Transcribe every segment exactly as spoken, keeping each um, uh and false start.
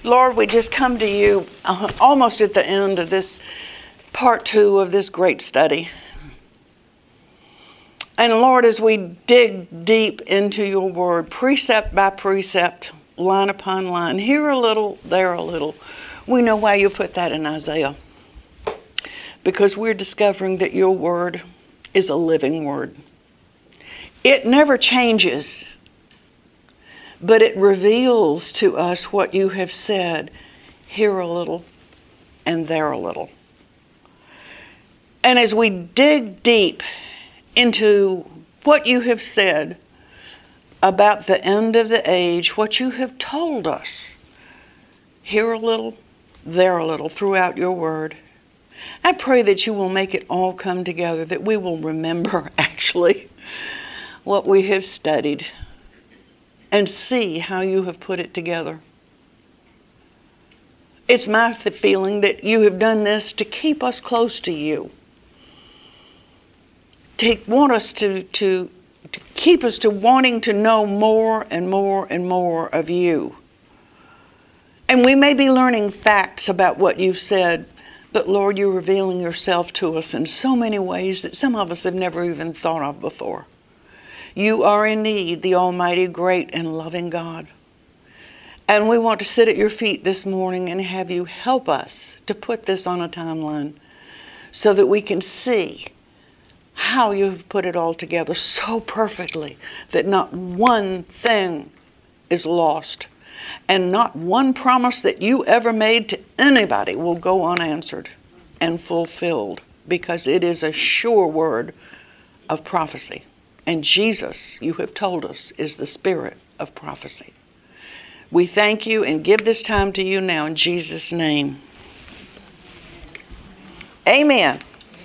Lord, we just come to you uh, almost at the end of this part two of this great study. And Lord, as we dig deep into your word, precept by precept, line upon line, here a little, there a little, we know why you put that in Isaiah. Because we're discovering that your word is a living word. It never changes, but it reveals to us what you have said here a little and there a little. And as we dig deep into what you have said about the end of the age, what you have told us here a little, there a little throughout your word, I pray that you will make it all come together, that we will remember actually what we have studied and see how you have put it together. It's my feeling that you have done this to keep us close to you, to want us to, to, to keep us to wanting to know more and more and more of you. And we may be learning facts about what you've said, but Lord, you're revealing yourself to us in so many ways that some of us have never even thought of before. You are indeed the almighty, great, and loving God. And we want to sit at your feet this morning and have you help us to put this on a timeline so that we can see how you have put it all together so perfectly that not one thing is lost and not one promise that you ever made to anybody will go unanswered and fulfilled, because it is a sure word of prophecy. And Jesus, you have told us, is the spirit of prophecy. We thank you and give this time to you now in Jesus' name. Amen.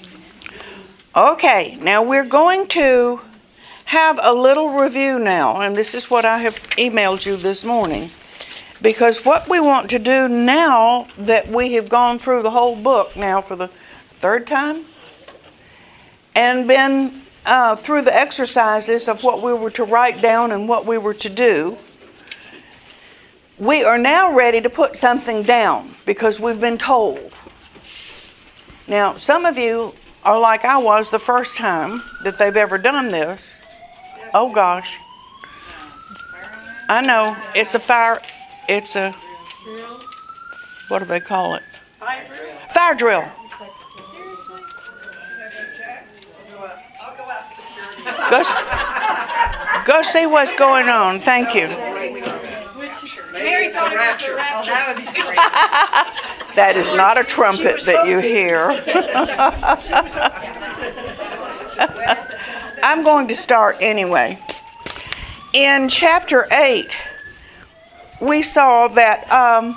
Okay, now we're going to have a little review now, and this is what I have emailed you this morning. Because what we want to do now that we have gone through the whole book now for the third time and been uh, through the exercises of what we were to write down and what we were to do, we are now ready to put something down because we've been told. Now, some of you are like I was the first time that they've ever done this. Oh gosh. I know, it's a fire, it's a, what do they call it? Fire drill. Fire drill. Go, go see what's going on. Thank you. That is not a trumpet that you hear. I'm going to start anyway. In chapter eight, we saw that um,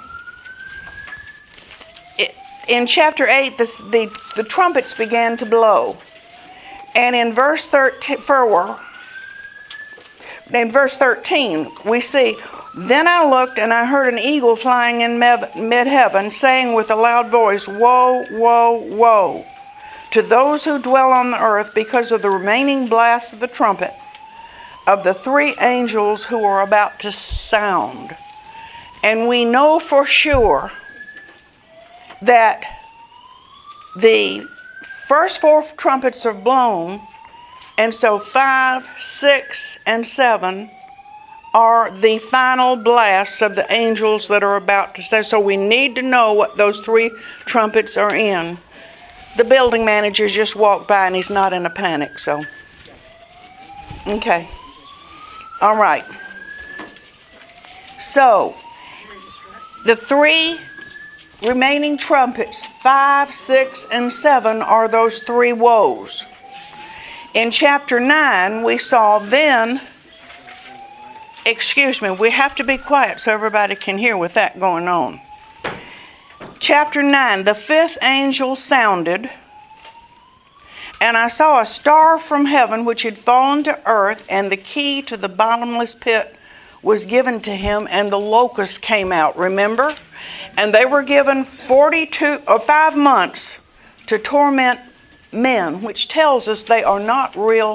it, in chapter eight, this, the, the trumpets began to blow. And in verse thirteen, in verse thirteen, we see, "Then I looked, and I heard an eagle flying in mid-heaven, saying with a loud voice, 'Woe, woe, woe, to those who dwell on the earth, because of the remaining blast of the trumpet of the three angels who are about to sound.'" And we know for sure that the first four trumpets are blown, and so five, six, and seven are the final blasts of the angels that are about to say. So we need to know what those three trumpets are in. The building manager just walked by and he's not in a panic, so. Okay. All right. So, the three remaining trumpets, five, six, and seven, are those three woes. In chapter nine, we saw then, excuse me, we have to be quiet so everybody can hear with that going on. Chapter nine, the fifth angel sounded, and I saw a star from heaven which had fallen to earth, and the key to the bottomless pit was given to him, and the locusts came out, remember? And they were given forty-two or five months to torment men, which tells us they are not real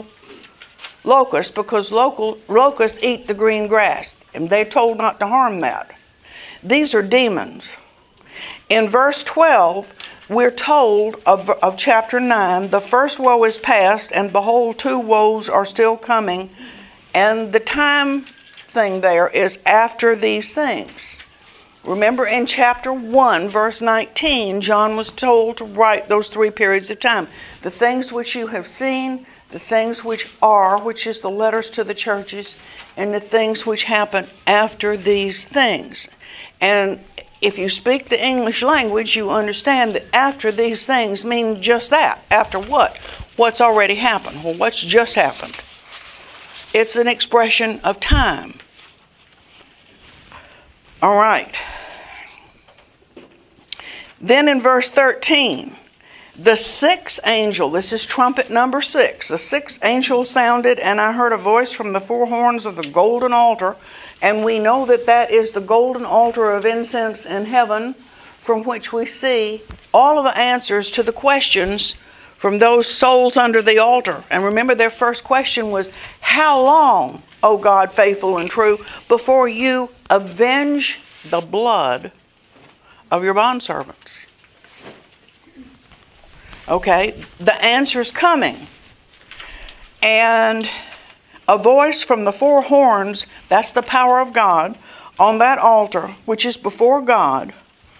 locusts, because local locusts eat the green grass, and they're told not to harm that. These are demons. In verse twelve, we're told of, of chapter nine, the first woe is past, and behold, two woes are still coming. And the time thing there is after these things. Remember in chapter one, verse nineteen, John was told to write those three periods of time. The things which you have seen, the things which are, which is the letters to the churches, and the things which happen after these things. And if you speak the English language, you understand that after these things mean just that. After what? What's already happened. Well, what's just happened? It's an expression of time. All right. Then in verse thirteen, the sixth angel, this is trumpet number six, the sixth angel sounded, and I heard a voice from the four horns of the golden altar, and we know that that is the golden altar of incense in heaven, from which we see all of the answers to the questions from those souls under the altar. And remember, their first question was, how long, O God, faithful and true, before you avenge the blood of your bondservants? Okay, the answer's coming. And a voice from the four horns, that's the power of God, on that altar, which is before God,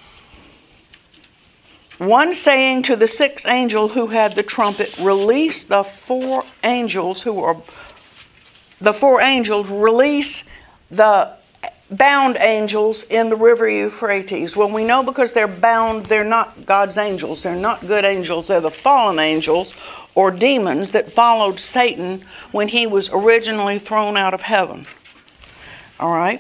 one saying to the sixth angel who had the trumpet, release the four angels who are, the four angels, release the bound angels in the river Euphrates. Well, we know because they're bound, they're not God's angels. They're not good angels. They're the fallen angels or demons that followed Satan when he was originally thrown out of heaven. All right?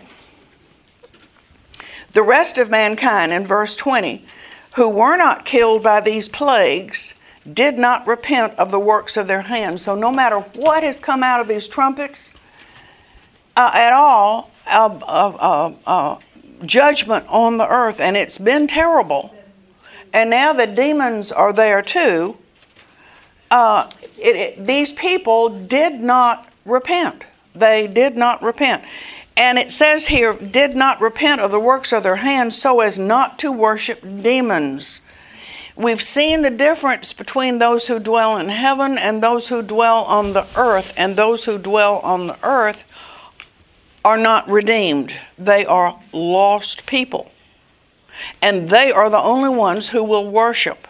The rest of mankind, in verse twenty, who were not killed by these plagues, did not repent of the works of their hands. So no matter what has come out of these trumpets uh, at all, uh, uh, uh, uh, judgment on the earth, and it's been terrible. And now the demons are there too. Uh, it, it, these people did not repent. They did not repent. And it says here, did not repent of the works of their hands so as not to worship demons. We've seen the difference between those who dwell in heaven and those who dwell on the earth. And those who dwell on the earth are not redeemed. They are lost people. And they are the only ones who will worship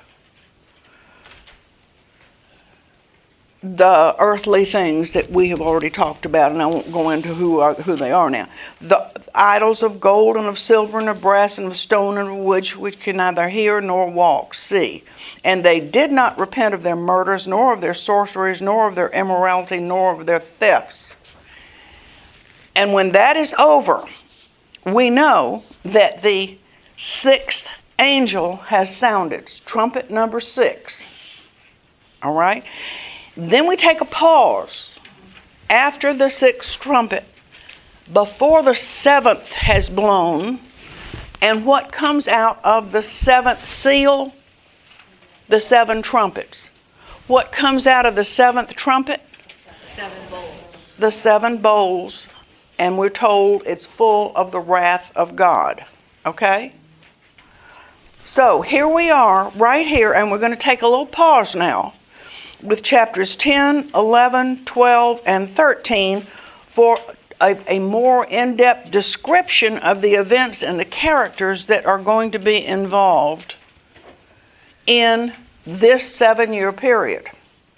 the earthly things that we have already talked about, and I won't go into who are, who they are now. The idols of gold and of silver and of brass and of stone and of wood, which can neither hear nor walk, see. And they did not repent of their murders, nor of their sorceries, nor of their immorality, nor of their thefts. And when that is over, we know that the sixth angel has sounded. It's trumpet number six. All right? Then we take a pause after the sixth trumpet, before the seventh has blown, and what comes out of the seventh seal? The seven trumpets. What comes out of the seventh trumpet? Seven bowls. The seven bowls, and we're told it's full of the wrath of God. Okay? So here we are, right here, and we're going to take a little pause now with chapters ten, eleven, twelve, and thirteen for a, a more in-depth description of the events and the characters that are going to be involved in this seven-year period.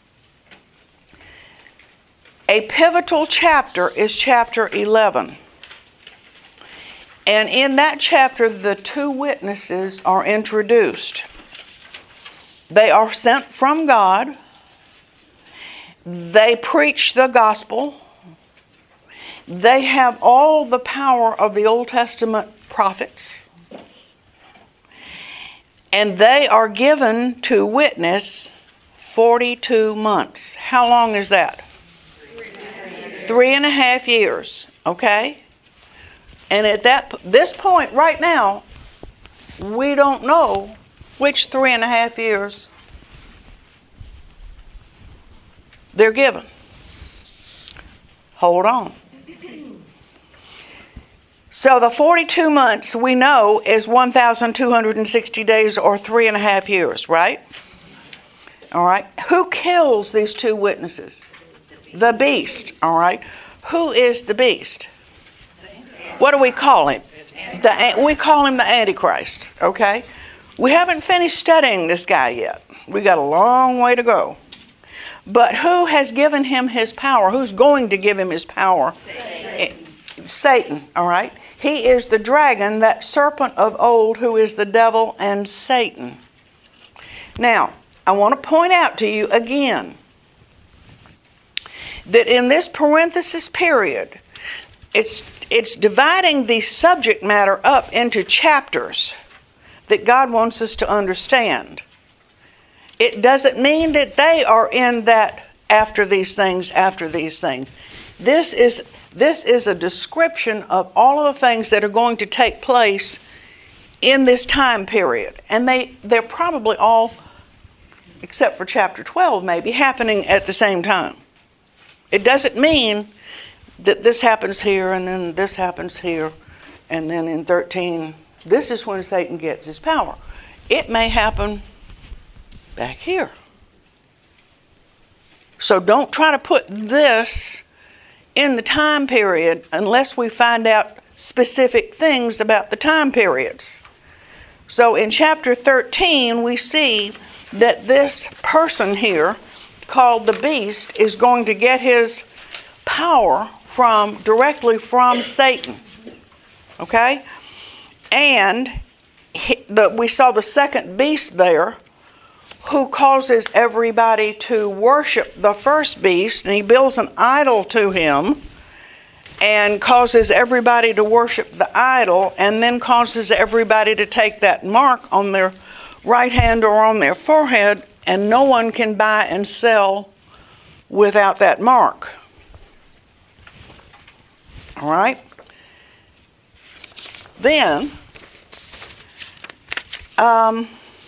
A pivotal chapter is chapter eleven. And in that chapter, the two witnesses are introduced. They are sent from God. They preach the gospel. They have all the power of the Old Testament prophets. And they are given to witness forty-two months. How long is that? Three and a half years. Okay? And at that this point right now, we don't know which three and a half years they're given. Hold on. So the forty-two months we know is one thousand two hundred sixty days or three and a half years, right? All right. Who kills these two witnesses? The beast, all right. Who is the beast? What do we call him? The, we call him the Antichrist, okay? We haven't finished studying this guy yet. We got a long way to go. But who has given him his power? Who's going to give him his power? Satan. Satan, all right? He is the dragon, that serpent of old, who is the devil and Satan. Now, I want to point out to you again that in this parenthesis period, it's it's dividing the subject matter up into chapters that God wants us to understand. It doesn't mean that they are in that after these things, after these things. This is this is a description of all of the things that are going to take place in this time period. And they, they're probably all, except for chapter twelve maybe, happening at the same time. It doesn't mean that this happens here and then this happens here and then in thirteen, this is when Satan gets his power. It may happen back here. So don't try to put this in the time period unless we find out specific things about the time periods. So in chapter thirteen, we see that this person here, called the beast, is going to get his power from directly from Satan. Okay? And he, the, we saw the second beast there, who causes everybody to worship the first beast, and he builds an idol to him and causes everybody to worship the idol, and then causes everybody to take that mark on their right hand or on their forehead, and no one can buy and sell without that mark. All right? Then, um,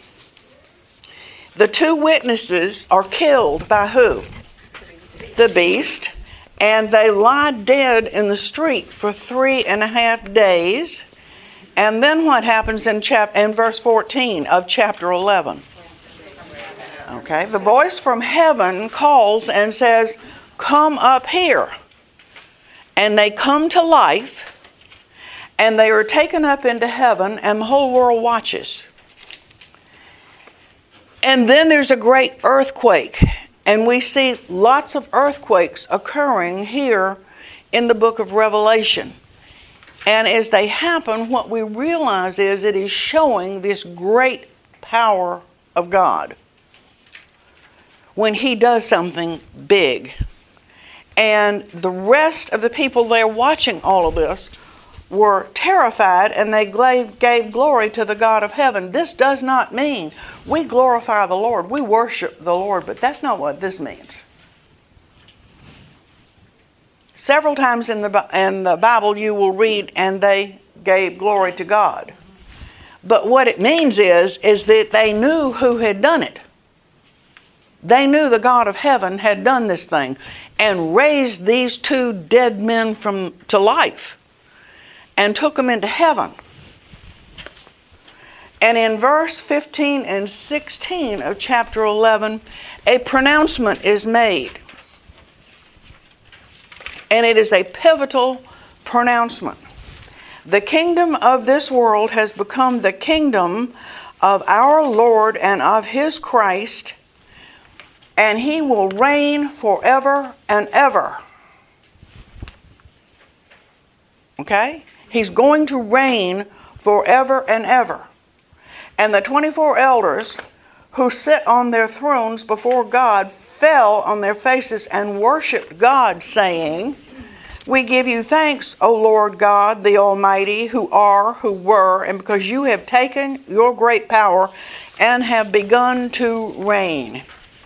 the two witnesses are killed by who? The beast. And they lie dead in the street for three and a half days. And then what happens in chap- in verse fourteen of chapter eleven? Okay, the voice from heaven calls and says, "Come up here." And they come to life, and they are taken up into heaven, and the whole world watches. And then there's a great earthquake, and we see lots of earthquakes occurring here in the book of Revelation. And as they happen, what we realize is it is showing this great power of God when He does something big. And the rest of the people there watching all of this were terrified, and they gave glory to the God of heaven. This does not mean we glorify the Lord, we worship the Lord, but that's not what this means. Several times in the, in the Bible you will read, and they gave glory to God. But what it means is, is that they knew who had done it. They knew the God of heaven had done this thing and raised these two dead men from to life and took them into heaven. And in verse fifteen and sixteen of chapter eleven, a pronouncement is made. And it is a pivotal pronouncement. The kingdom of this world has become the kingdom of our Lord and of His Christ, and He will reign forever and ever. Okay? He's going to reign forever and ever. And the twenty-four elders who sit on their thrones before God fell on their faces and worshiped God, saying, "We give you thanks, O Lord God, the Almighty, who are, who were, and because you have taken your great power and have begun to reign."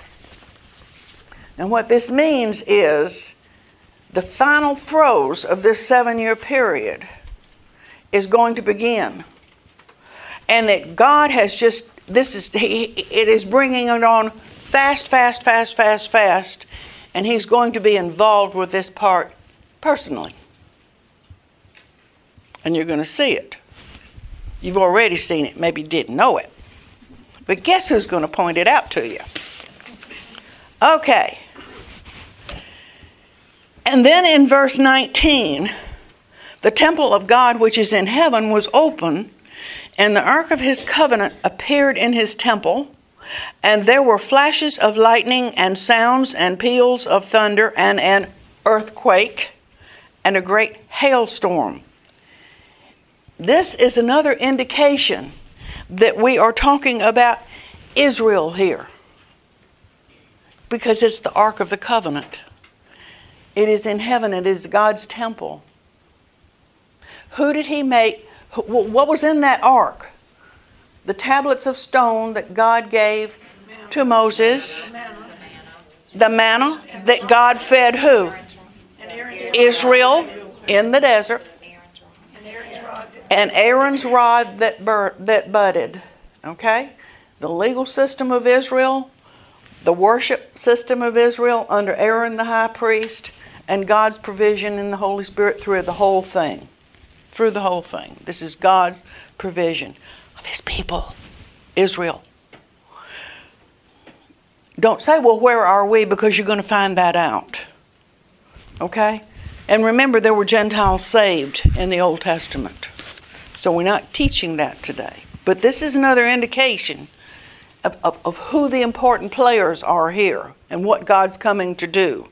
And what this means is the final throes of this seven-year period is going to begin. And that God has just, this is, he, it is bringing it on fast, fast, fast, fast, fast. And He's going to be involved with this part personally. And you're going to see it. You've already seen it. Maybe you didn't know it. But guess who's going to point it out to you? Okay. And then in verse nineteen, the temple of God which is in heaven was open, and the ark of his covenant appeared in his temple, and there were flashes of lightning and sounds and peals of thunder and an earthquake and a great hailstorm. This is another indication that we are talking about Israel here, because it's the Ark of the Covenant. It is in heaven. It is God's temple. Who did he make? What was in that ark? The tablets of stone that God gave to Moses. The manna that God fed who? Israel in the desert. And Aaron's rod that bur- that budded. Okay? The legal system of Israel, the worship system of Israel under Aaron the high priest, and God's provision in the Holy Spirit through the whole thing. Through the whole thing. This is God's provision of his people, Israel. Don't say, well, where are we? Because you're going to find that out. Okay? And remember, there were Gentiles saved in the Old Testament. So we're not teaching that today. But this is another indication of, of, of who the important players are here and what God's coming to do.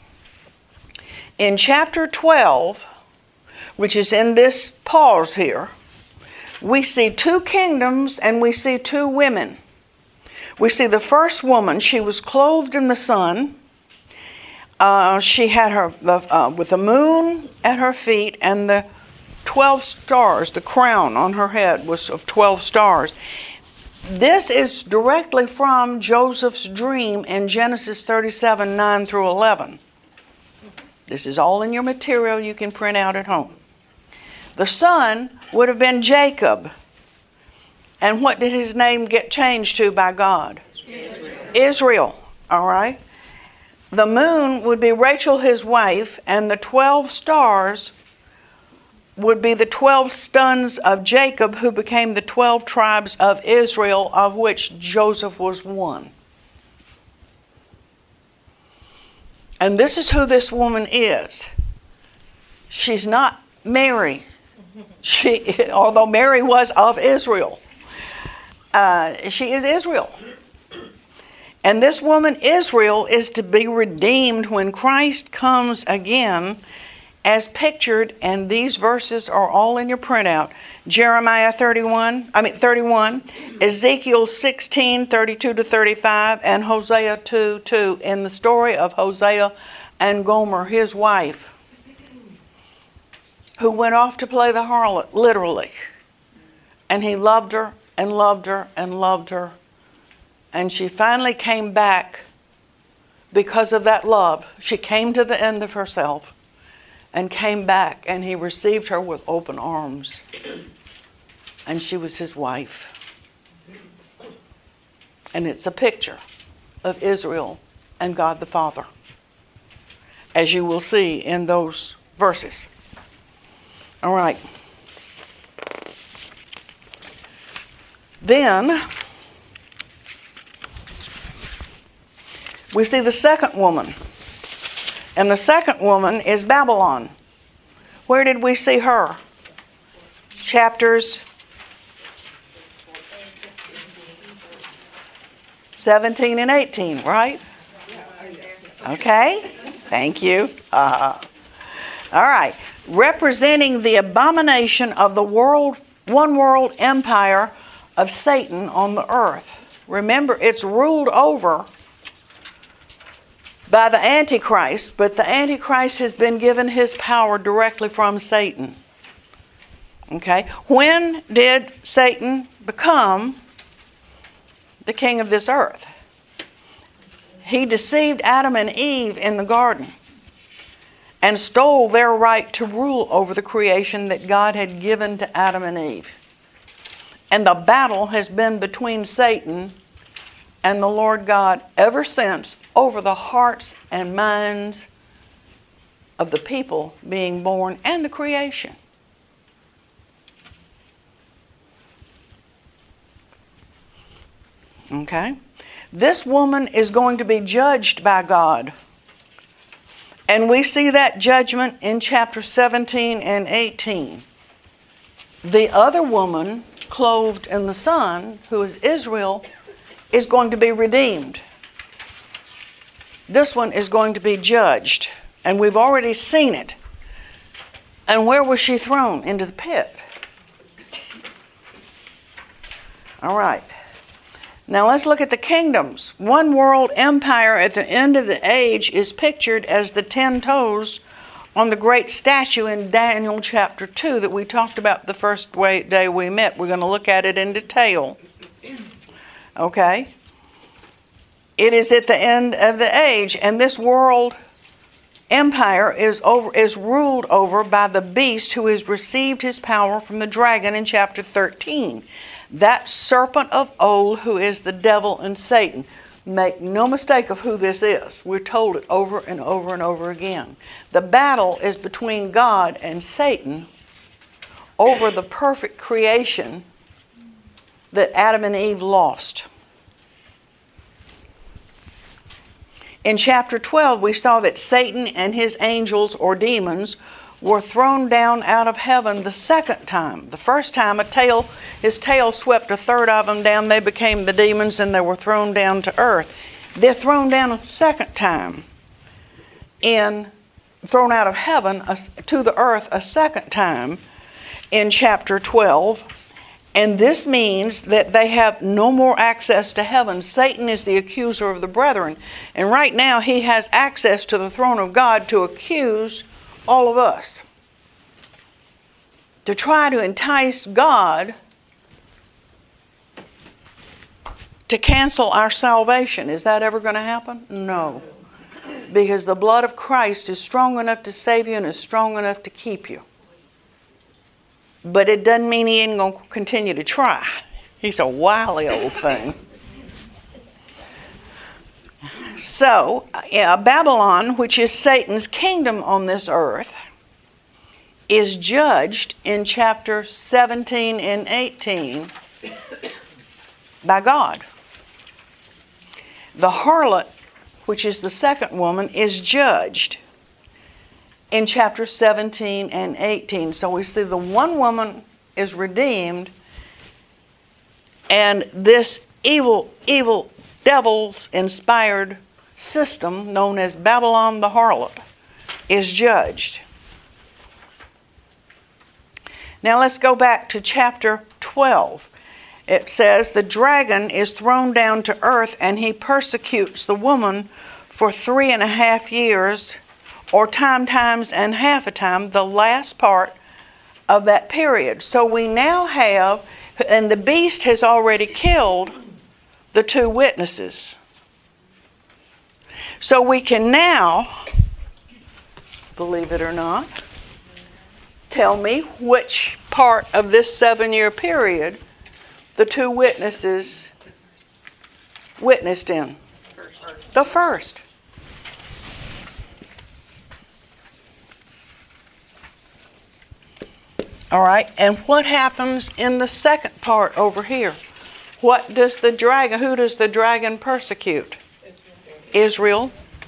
In chapter twelve, which is in this pause here, we see two kingdoms and we see two women. We see the first woman, she was clothed in the sun. Uh, she had her uh, with the moon at her feet and the twelve stars, the crown on her head was of twelve stars. This is directly from Joseph's dream in Genesis thirty-seven, nine through eleven. This is all in your material you can print out at home. The son would have been Jacob. And what did his name get changed to by God? Israel. Israel, all right? The moon would be Rachel, his wife, and the twelve stars would be the twelve sons of Jacob, who became the twelve tribes of Israel, of which Joseph was one. And this is who this woman is. She's not Mary. She, although Mary was of Israel. Uh, she is Israel. And this woman, Israel, is to be redeemed when Christ comes again, as pictured, and these verses are all in your printout. Jeremiah thirty-one, I mean thirty-one, Ezekiel sixteen, thirty-two to thirty-five, and Hosea two, two, in the story of Hosea and Gomer, his wife, who went off to play the harlot, literally. And he loved her and loved her and loved her. And she finally came back because of that love. She came to the end of herself and came back, and he received her with open arms. And she was his wife. And it's a picture of Israel and God the Father, as you will see in those verses. All right. Then we see the second woman. And the second woman is Babylon. Where did we see her? Chapters seventeen and eighteen, right? Okay. Thank you. Uh, all right. Representing the abomination of the world, one world empire of Satan on the earth. Remember, it's ruled over by the Antichrist, but the Antichrist has been given his power directly from Satan. Okay? When did Satan become the king of this earth? He deceived Adam and Eve in the garden and stole their right to rule over the creation that God had given to Adam and Eve. And the battle has been between Satan and the Lord God ever since, over the hearts and minds of the people being born and the creation. Okay? This woman is going to be judged by God. And we see that judgment in chapter seventeen and eighteen. The other woman, clothed in the sun, who is Israel, is going to be redeemed. This one is going to be judged. And we've already seen it. And where was she thrown? Into the pit. All right. Now let's look at the kingdoms. One world empire at the end of the age is pictured as the ten toes on the great statue in Daniel chapter two that we talked about the first day we met. We're going to look at it in detail. Okay? It is at the end of the age, and this world empire is over is ruled over by the beast who has received his power from the dragon in chapter thirteen. That serpent of old who is the devil and Satan. Make no mistake of who this is. We're told it over and over and over again. The battle is between God and Satan over the perfect creation that Adam and Eve lost. In chapter twelve, we saw that Satan and his angels or demons were thrown down out of heaven the second time. The first time, a tail, his tail swept a third of them down. They became the demons and they were thrown down to earth. They're thrown down a second time, in thrown out of heaven a, to the earth a second time in chapter twelve. And this means that they have no more access to heaven. Satan is the accuser of the brethren. And right now he has access to the throne of God to accuse all of us. To try to entice God to cancel our salvation. Is that ever going to happen? No. Because the blood of Christ is strong enough to save you and is strong enough to keep you. But it doesn't mean he ain't going to continue to try. He's a wily old thing. So, yeah, Babylon, which is Satan's kingdom on this earth, is judged in chapter seventeen and eighteen by God. The harlot, which is the second woman, is judged in chapter seventeen and eighteen. So we see the one woman is redeemed, and this evil, evil, devil's inspired system known as Babylon the harlot is judged. Now let's go back to chapter twelve. It says, the dragon is thrown down to earth and he persecutes the woman for three and a half years, or time times and half a time, the last part of that period. So we now have, and the beast has already killed the two witnesses. So we can now, believe it or not, tell me which part of this seven-year period the two witnesses witnessed in. The first. All right, and what happens in the second part over here? What does the dragon, who does the dragon persecute? Israel.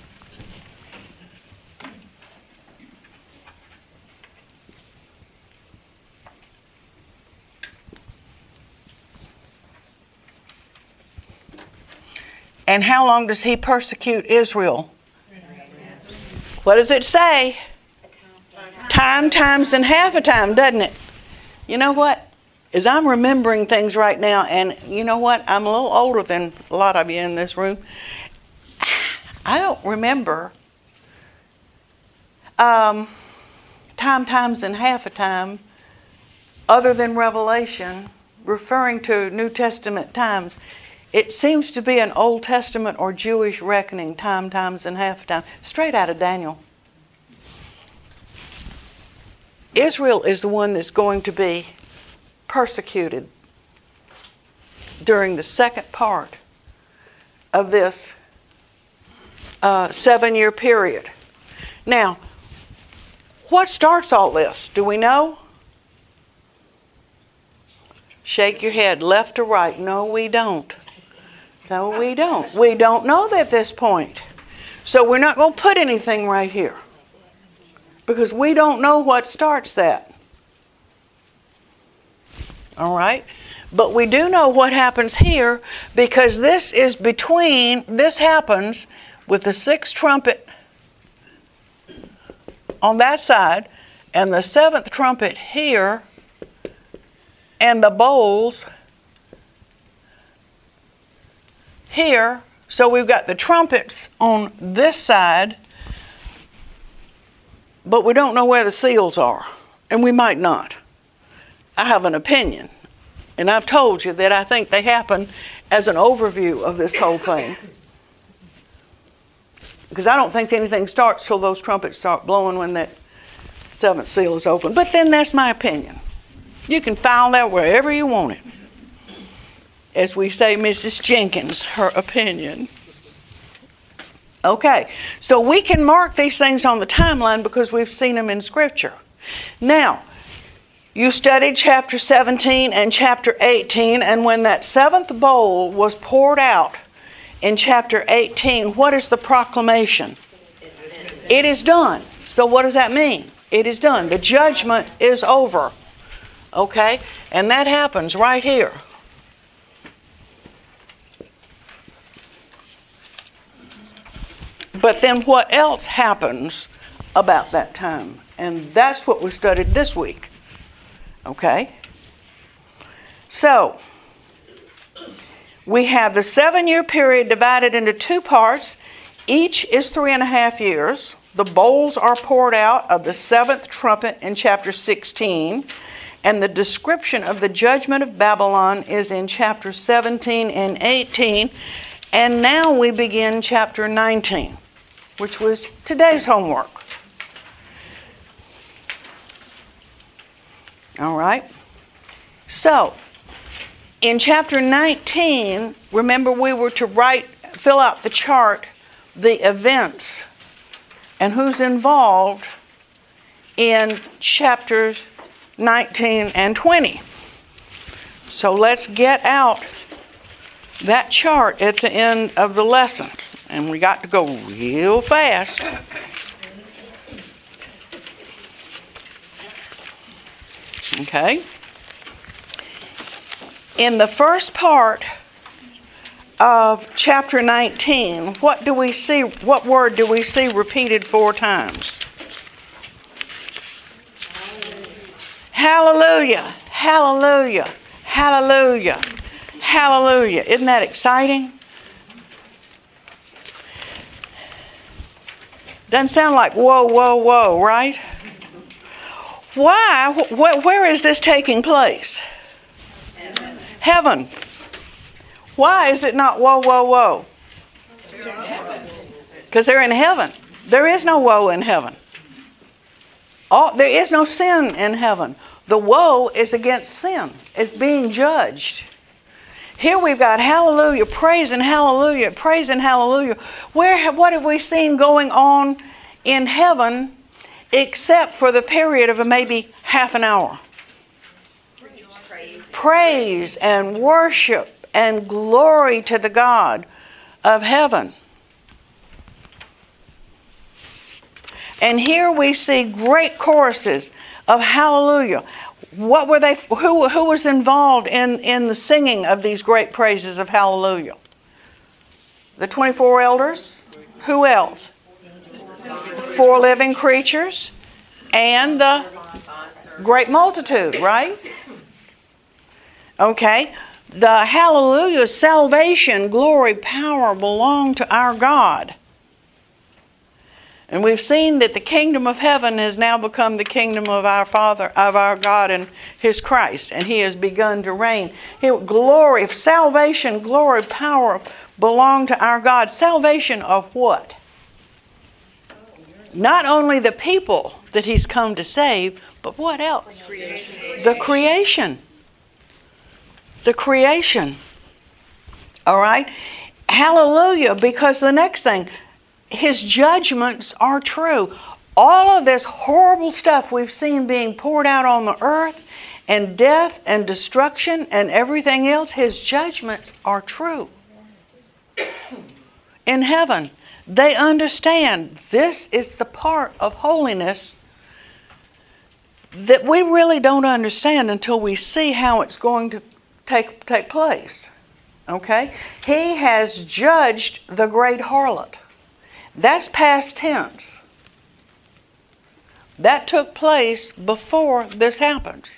And how long does he persecute Israel? What does it say? Time, times, and half a time, doesn't it? You know what? As I'm remembering things right now, and you know what? I'm a little older than a lot of you in this room. I don't remember um, time, times, and half a time, other than Revelation, referring to New Testament times. It seems to be an Old Testament or Jewish reckoning, time, times, and half a time, straight out of Daniel. Israel is the one that's going to be persecuted during the second part of this uh, seven-year period. Now, what starts all this? Do we know? Shake your head left to right. No, we don't. No, we don't. We don't know at this point. So we're not going to put anything right here. Because we don't know what starts that. All right? But we do know what happens here, because this is between, this happens with the sixth trumpet on that side and the seventh trumpet here and the bowls here. So we've got the trumpets on this side, but we don't know where the seals are, and we might not. I have an opinion, and I've told you that I think they happen as an overview of this whole thing. Because I don't think anything starts till those trumpets start blowing when that seventh seal is open. But then that's my opinion. You can file that wherever you want it. As we say, Missus Jenkins, her opinion. Okay, so we can mark these things on the timeline because we've seen them in Scripture. Now, you studied chapter seventeen and chapter eighteen, and when that seventh bowl was poured out in chapter eighteen, what is the proclamation? It is done. So what does that mean? It is done. The judgment is over. Okay? And that happens right here. But then what else happens about that time? And that's what we studied this week. Okay? So, we have the seven-year period divided into two parts. Each is three and a half years. The bowls are poured out of the seventh trumpet in chapter sixteen. And the description of the judgment of Babylon is in chapter seventeen and eighteen. And now we begin chapter nineteen, which was today's homework. All right? So, in chapter nineteen, remember we were to write, fill out the chart, the events, and who's involved in chapters nineteen and twenty. So let's get out that chart at the end of the lesson. And we got to go real fast. Okay? In the first part of chapter nineteen, what do we see, what word do we see repeated four times? Hallelujah, hallelujah, hallelujah, hallelujah. Isn't that exciting? Doesn't sound like whoa, whoa, whoa, right? Why? Wh- where is this taking place? Heaven. Heaven. Why is it not whoa, whoa, whoa? Because they're in heaven. There is no woe in heaven. Oh, there is no sin in heaven. The woe is against sin. It's being judged. Here we've got hallelujah, praise and hallelujah, praise and hallelujah. Where have, what have we seen going on in heaven except for the period of maybe half an hour? Praise, praise and worship and glory to the God of heaven. And here we see great choruses of hallelujah. What were they? Who, who was involved in, in the singing of these great praises of hallelujah? The twenty-four elders. Who else? The four living creatures and the great multitude, right? Okay. The hallelujah, salvation, glory, power belong to our God. And we've seen that the kingdom of heaven has now become the kingdom of our Father, of our God and His Christ. And He has begun to reign. He, glory, salvation, glory, power belong to our God. Salvation of what? Not only the people that He's come to save, but what else? The creation. The creation. The creation. All right? Hallelujah, because the next thing, His judgments are true. All of this horrible stuff we've seen being poured out on the earth, and death and destruction and everything else, His judgments are true. in heaven. They understand this is the part of holiness that we really don't understand until we see how it's going to take, take place. Okay? He has judged the great harlot. That's past tense. That took place before this happens.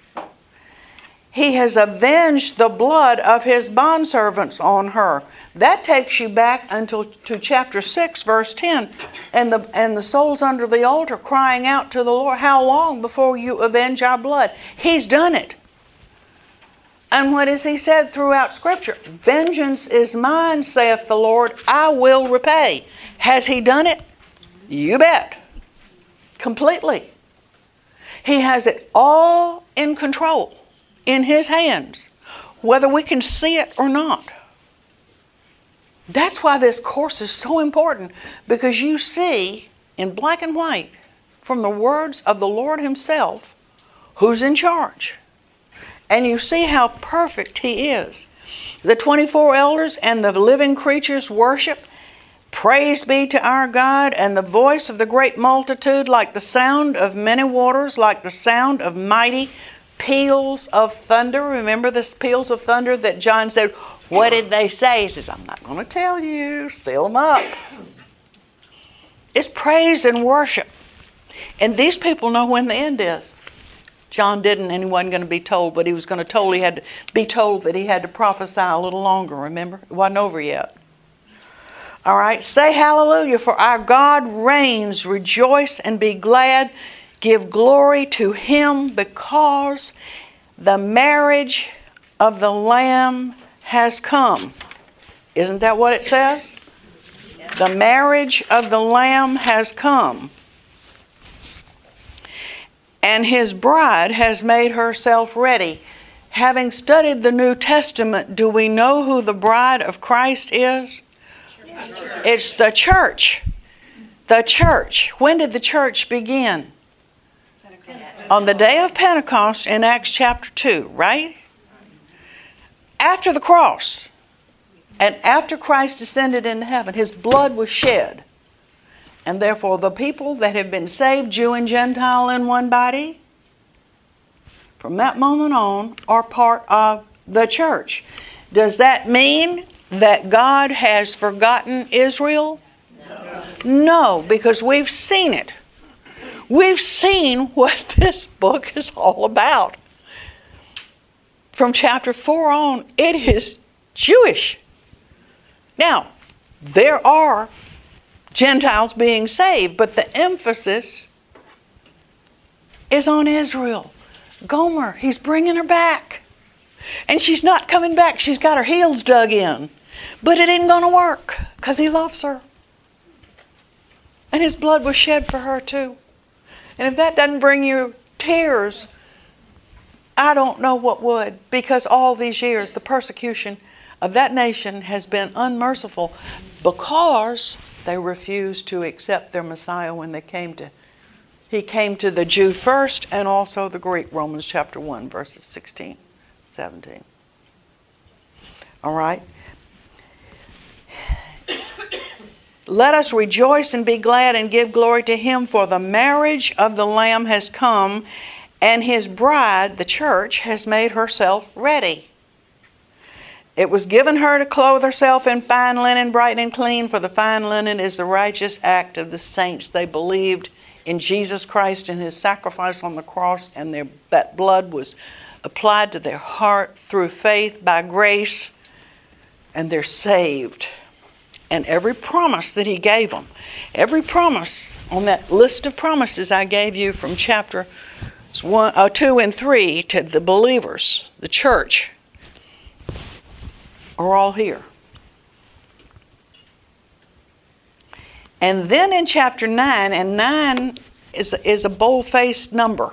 He has avenged the blood of his bondservants on her. That takes you back until to chapter six, verse ten. And the, and the souls under the altar crying out to the Lord, how long before you avenge our blood? He's done it. And what has he said throughout Scripture? Vengeance is mine, saith the Lord, I will repay. Has he done it? You bet. Completely. He has it all in control, in his hands, whether we can see it or not. That's why this course is so important, because you see in black and white from the words of the Lord himself who's in charge. And you see how perfect he is. The twenty-four elders and the living creatures worship. Praise be to our God, and the voice of the great multitude like the sound of many waters, like the sound of mighty peals of thunder. Remember the peals of thunder that John said, what did they say? He says, I'm not going to tell you. Seal them up. It's praise and worship. And these people know when the end is. John didn't, and he wasn't going to be told, but he was going to told he had to be told that he had to prophesy a little longer, remember? It wasn't over yet. All right, say hallelujah, for our God reigns. Rejoice and be glad. Give glory to him, because the marriage of the Lamb has come. Isn't that what it says? The marriage of the Lamb has come. And his bride has made herself ready. Having studied the New Testament, do we know who the bride of Christ is? It's the church. The church. When did the church begin? Pentecost. On the day of Pentecost in Acts chapter two, right? After the cross. And after Christ ascended into heaven, his blood was shed. And therefore the people that have been saved, Jew and Gentile in one body, from that moment on are part of the church. Does that mean that God has forgotten Israel? No. No, because we've seen it. We've seen what this book is all about. From chapter four on, it is Jewish. Now, there are Gentiles being saved, but the emphasis is on Israel. Gomer, he's bringing her back. And she's not coming back. She's got her heels dug in. But it ain't going to work because he loves her. And his blood was shed for her too. And if that doesn't bring you tears, I don't know what would. Because all these years, the persecution of that nation has been unmerciful because they refused to accept their Messiah when they came to He came to the Jew first and also the Greek. Romans chapter one, verses sixteen, seventeen. All right. Let us rejoice and be glad and give glory to him, for the marriage of the Lamb has come, and his bride, the church, has made herself ready. It was given her to clothe herself in fine linen, bright and clean, for the fine linen is the righteous act of the saints. They believed in Jesus Christ and his sacrifice on the cross, and their, that blood was applied to their heart through faith by grace, and they're saved. And every promise that he gave them, every promise on that list of promises I gave you from chapter one, uh, two and three to the believers, the church, are all here. And then in chapter nine, and nine is, is a bold-faced number.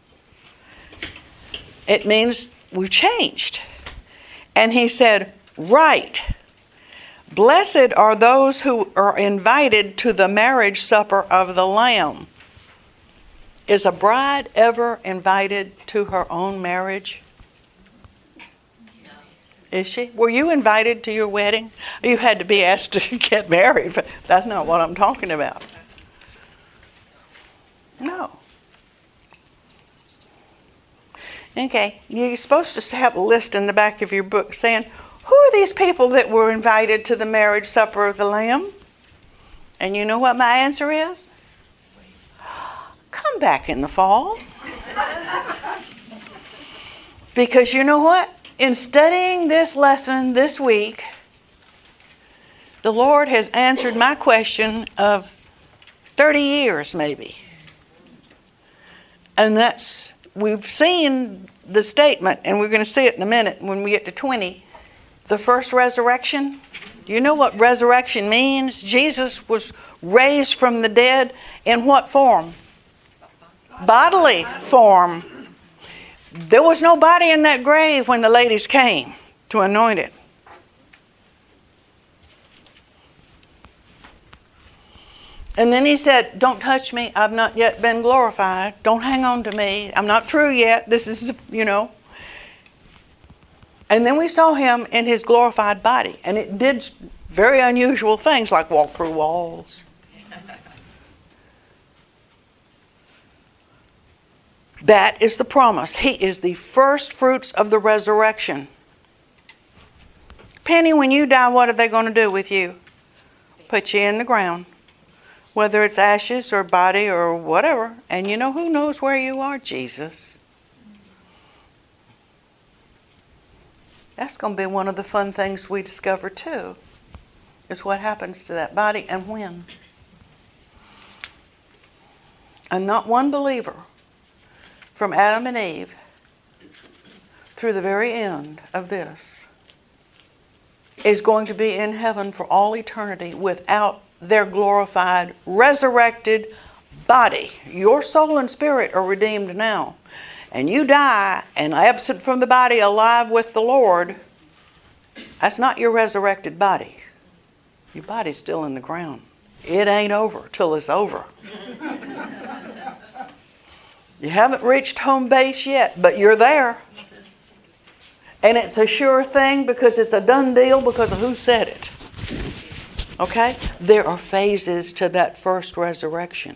It means we've changed. And he said, right. Blessed are those who are invited to the marriage supper of the Lamb. Is a bride ever invited to her own marriage? Is she? Were you invited to your wedding? You had to be asked to get married, but that's not what I'm talking about. No. Okay, you're supposed to have a list in the back of your book saying, who are these people that were invited to the marriage supper of the Lamb? And you know what my answer is? Come back in the fall. Because you know what? In studying this lesson this week, the Lord has answered my question of thirty years maybe. And that's, we've seen the statement, and we're going to see it in a minute when we get to twenty. The first resurrection. You know what resurrection means? Jesus was raised from the dead in what form? Bodily form. There was no body in that grave when the ladies came to anoint it. And then he said, don't touch me. I've not yet been glorified. Don't hang on to me. I'm not through yet. This is, you know. And then we saw him in his glorified body. And it did very unusual things like walk through walls. That is the promise. He is the first fruits of the resurrection. Penny, when you die, what are they going to do with you? Put you in the ground. Whether it's ashes or body or whatever. And you know who knows where you are? Jesus. That's going to be one of the fun things we discover too. Is what happens to that body and when. And not one believer from Adam and Eve through the very end of this is going to be in heaven for all eternity without their glorified, resurrected body. Your soul and spirit are redeemed now. And you die and absent from the body, alive with the Lord. That's not your resurrected body. Your body's still in the ground. It ain't over till it's over. You haven't reached home base yet, but you're there. And it's a sure thing because it's a done deal because of who said it. Okay? There are phases to that first resurrection.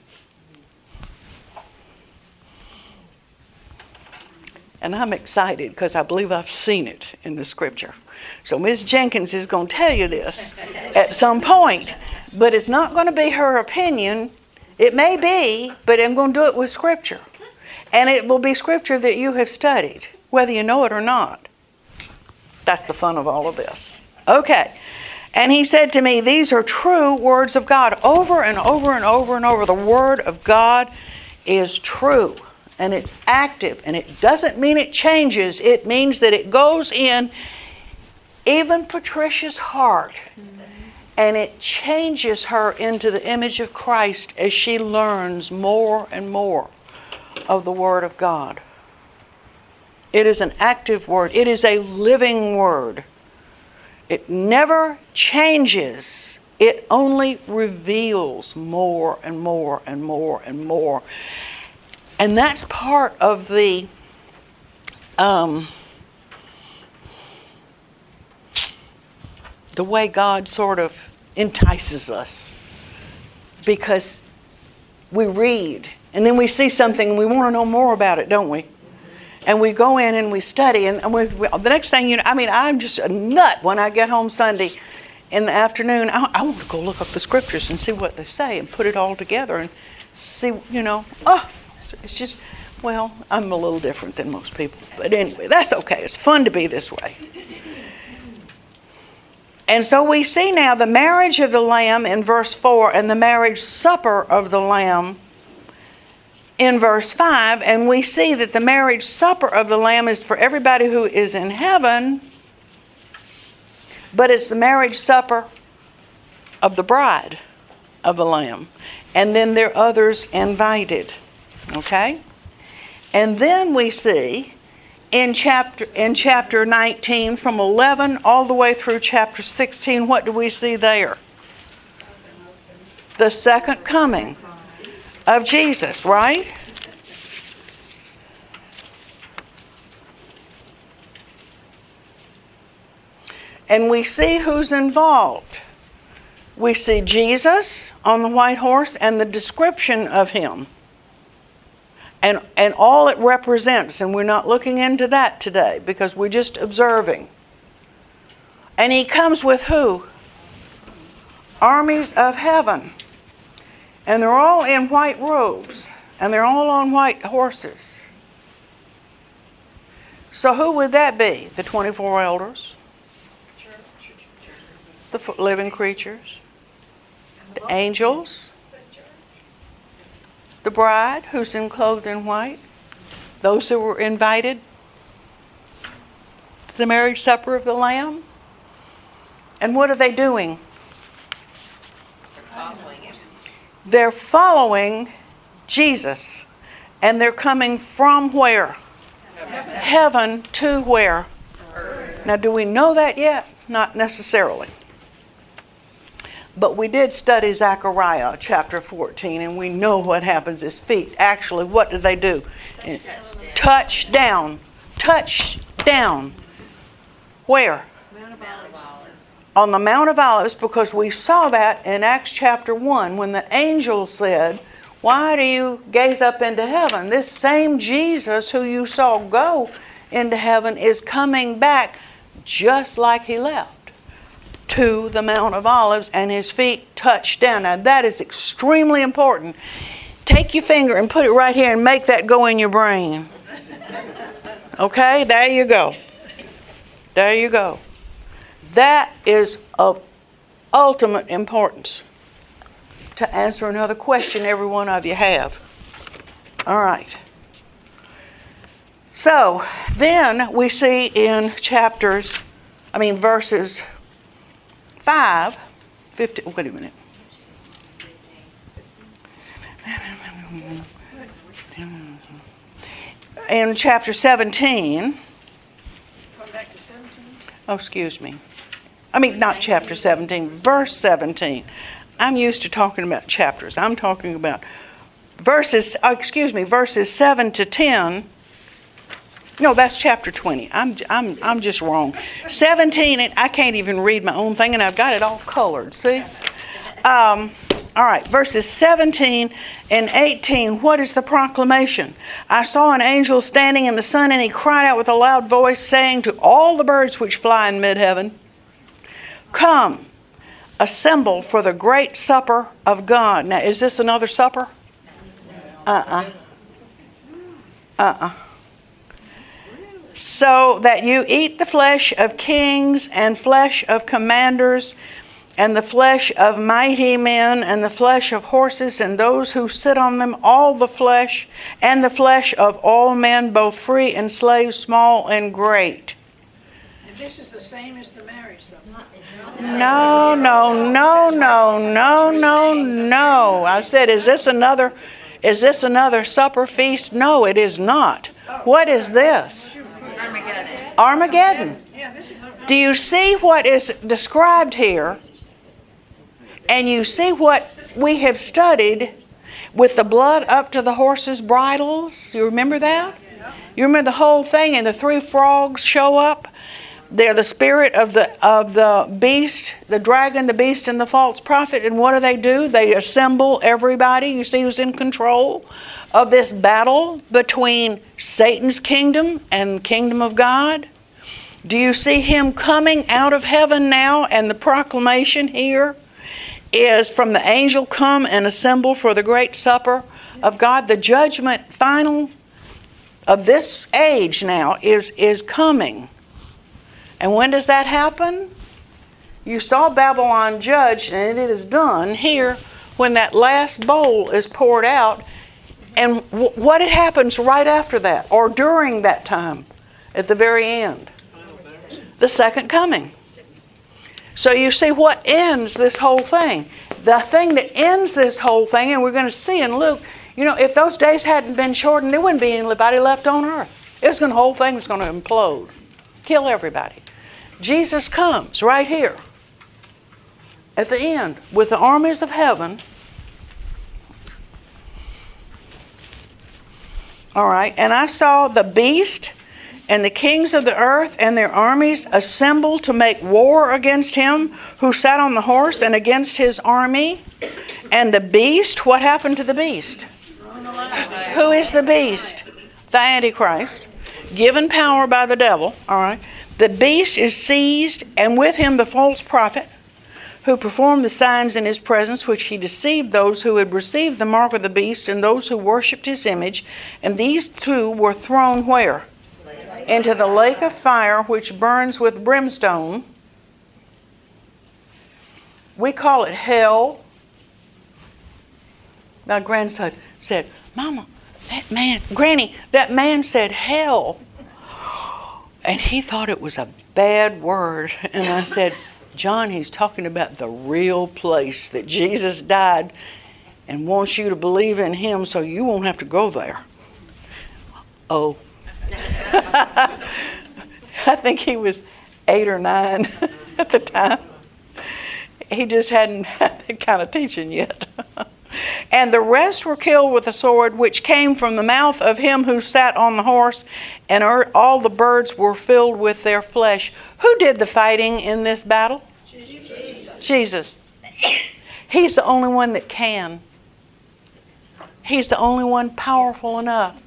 And I'm excited because I believe I've seen it in the scripture. So Miss Jenkins is going to tell you this at some point. But it's not going to be her opinion. It may be, but I'm going to do it with scripture. And it will be scripture that you have studied, whether you know it or not. That's the fun of all of this. Okay. And he said to me, these are true words of God. Over and over and over and over, the word of God is true. And it's active. And it doesn't mean it changes. It means that it goes in even Patricia's heart. Mm-hmm. And it changes her into the image of Christ as she learns more and more of the Word of God. It is an active word. It is a living word. It never changes. It only reveals more and more and more and more. And that's part of the um, the way God sort of entices us. Because we read, and then we see something and we want to know more about it, don't we? And we go in and we study, and, and we, the next thing you know, I mean, I'm just a nut when I get home Sunday in the afternoon. I, I want to go look up the scriptures and see what they say and put it all together and see, you know, oh, it's just, well, I'm a little different than most people. But anyway, that's okay. It's fun to be this way. And so we see now the marriage of the Lamb in verse four and the marriage supper of the Lamb in verse five. And we see that the marriage supper of the Lamb is for everybody who is in heaven, but it's the marriage supper of the bride of the Lamb. And then there are others invited. Okay? And then we see in chapter in chapter nineteen, from eleven all the way through chapter sixteen, what do we see there? The second coming of Jesus, right? And we see who's involved. We see Jesus on the white horse and the description of him. And, and all it represents. And we're not looking into that today because we're just observing. And he comes with who? Armies of heaven. And they're all in white robes. And they're all on white horses. So who would that be? The twenty-four elders? The living creatures? The angels? The bride who's in clothed in white? Those who were invited to the marriage supper of the Lamb? And what are they doing? Following him. They're following Jesus. And they're coming from where? Heaven. Heaven to where? Earth. Now, do we know that yet? Not necessarily. But we did study Zechariah chapter fourteen, and we know what happens. His feet, actually, what do they do? Touch down. Touch down. Where? Mount of Olives. On the Mount of Olives, because we saw that in Acts chapter one when the angel said, why do you gaze up into heaven? This same Jesus who you saw go into heaven is coming back just like he left to the Mount of Olives, and his feet touch down. Now that is extremely important. Take your finger and put it right here and make that go in your brain. Okay, there you go. There you go. That is of ultimate importance to answer another question every one of you have. All right. So then we see in chapters, I mean verses five, fifty, wait a minute. In chapter seventeen. Going back to seventeen? Oh, excuse me. I mean, not chapter seventeen, verse seventeen. I'm used to talking about chapters. I'm talking about verses, oh, excuse me, verses seven to ten. No, that's chapter twenty. I'm I'm I'm just wrong. seventeen, and I can't even read my own thing, and I've got it all colored. See? Um, all right, verses seventeen and eighteen. What is the proclamation? I saw an angel standing in the sun, and he cried out with a loud voice, saying to all the birds which fly in mid-heaven, come, assemble for the great supper of God. Now, is this another supper? Uh-uh. Uh-uh. So that you eat the flesh of kings and flesh of commanders and the flesh of mighty men and the flesh of horses and those who sit on them, all the flesh and the flesh of all men, both free and slave, small and great. And this is the same as the marriage supper. No, no, no, no, no, no, no. I said, is this another, is this another supper feast? No, it is not. What is this? Armageddon. Armageddon. Yeah, this is Do you see what is described here? And you see what we have studied with the blood up to the horses' bridles? You remember that? You remember the whole thing, and the three frogs show up? They're the spirit of the of the beast, the dragon, the beast, and the false prophet. And what do they do? They assemble everybody. You see who's in control of this battle between Satan's kingdom and the kingdom of God? Do you see him coming out of heaven now? And the proclamation here is from the angel, come and assemble for the great supper of God. The judgment final of this age now is, is coming. And when does that happen? You saw Babylon judged, and it is done here when that last bowl is poured out. And w- what happens right after that, or during that time, at the very end? The second coming. So you see what ends this whole thing. The thing that ends this whole thing, and we're going to see in Luke, you know, if those days hadn't been shortened, there wouldn't be anybody left on earth. It's going, the whole thing is going to implode. Kill everybody. Jesus comes right here at the end with the armies of heaven. All right, and I saw the beast And the kings of the earth and their armies assembled to make war against him who sat on the horse and against his army. And the beast, what happened to the beast? Who is the beast? The Antichrist, given power by the devil. All right. The beast is seized, and with him the false prophet, who performed the signs in his presence, which he deceived those who had received the mark of the beast and those who worshipped his image. And these two were thrown where? Into the lake of fire, which burns with brimstone. We call it hell. My grandson said, Mama, that man, Granny, that man said hell. And he thought it was a bad word. And I said, John, he's talking about the real place that Jesus died and wants you to believe in him so you won't have to go there. Oh. I think he was eight or nine at the time. He just hadn't had that kind of teaching yet. And the rest were killed with a sword which came from the mouth of him who sat on the horse, and all the birds were filled with their flesh. Who did the fighting in this battle? Jesus. Jesus. He's the only one that can. He's the only one powerful enough.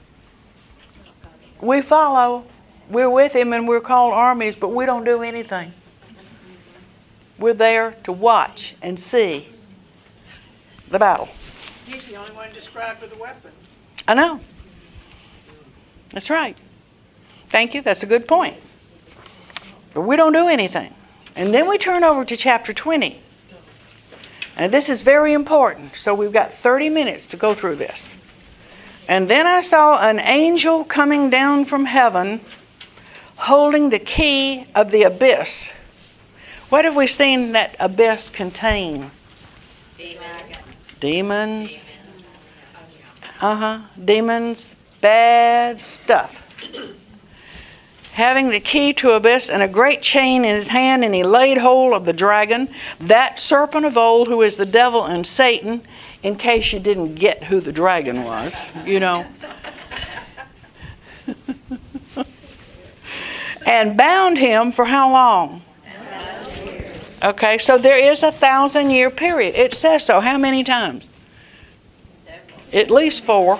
We follow, we're with him, and we're called armies, but we don't do anything. We're there to watch and see the battle. He's the only one described with a weapon. I know. That's right. Thank you. That's a good point. But we don't do anything. And then we turn over to chapter twenty. And this is very important. So we've got thirty minutes to go through this. And then I saw an angel coming down from heaven, holding the key of the abyss. What have we seen that abyss contain? Demons. Uh-huh. Demons. Bad stuff. Having the key to abyss and a great chain in his hand, and he laid hold of the dragon, that serpent of old who is the devil and Satan, in case you didn't get who the dragon was, you know. And bound him for how long? Okay, so there is a thousand year period. It says so. How many times? At least four.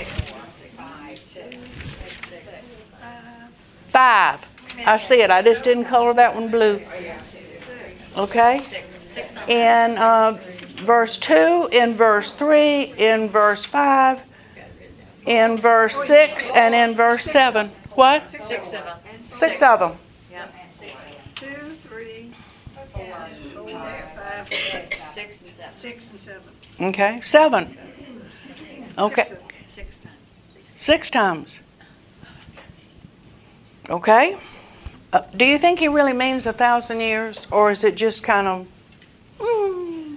Five. I see it. I just didn't color that one blue. Okay? In uh, verse two, in verse three, in verse five, in verse six, and in verse seven. What? Six of them. Six of them. Two, three, four, five, six. Six and seven. Six and seven. Okay, seven. Okay. Six times. Six times. Okay. Uh, do you think he really means a thousand years, or is it just kind of? Mm.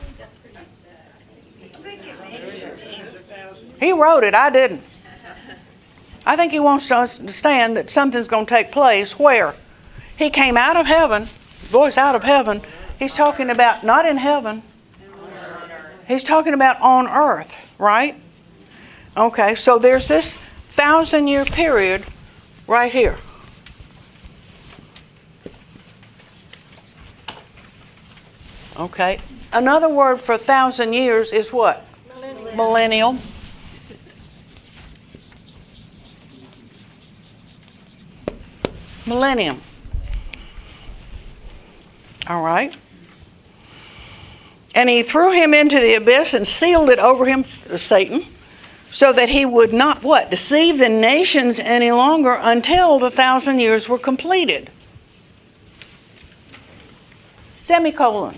He wrote it. I didn't. I think he wants to understand that something's going to take place where he came out of heaven, voice out of heaven. He's talking about not in heaven. He's talking about on earth, right? Okay, so there's this thousand year period right here. Okay, another word for thousand years is what? Millennium. Millennial. Millennium. All right. And he threw him into the abyss and sealed it over him, Satan, so that he would not, what? Deceive the nations any longer until the thousand years were completed. Semicolon.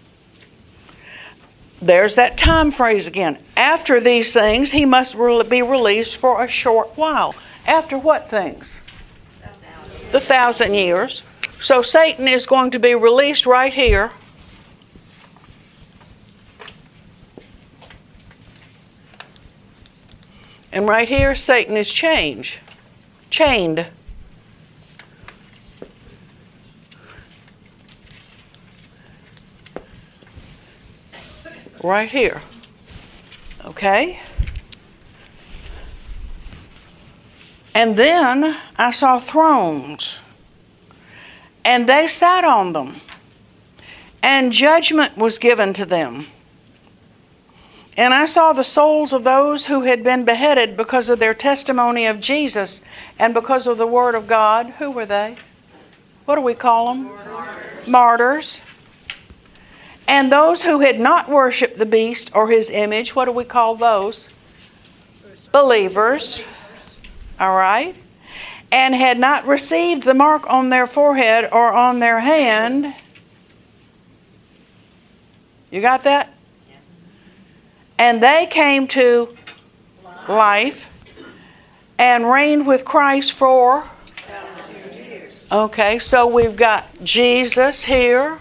There's that time phrase again. After these things, he must be released for a short while. After what things? The thousand years. So Satan is going to be released right here. And right here, Satan is chained. Chained. Right here. Okay? And then I saw thrones, and they sat on them, and judgment was given to them. And I saw the souls of those who had been beheaded because of their testimony of Jesus and because of the word of God. Who were they? What do we call them? Martyrs. Martyrs. And those who had not worshipped the beast or his image, what do we call those? Believers. All right. And had not received the mark on their forehead or on their hand. You got that? And they came to life and reigned with Christ for? Okay, so we've got Jesus here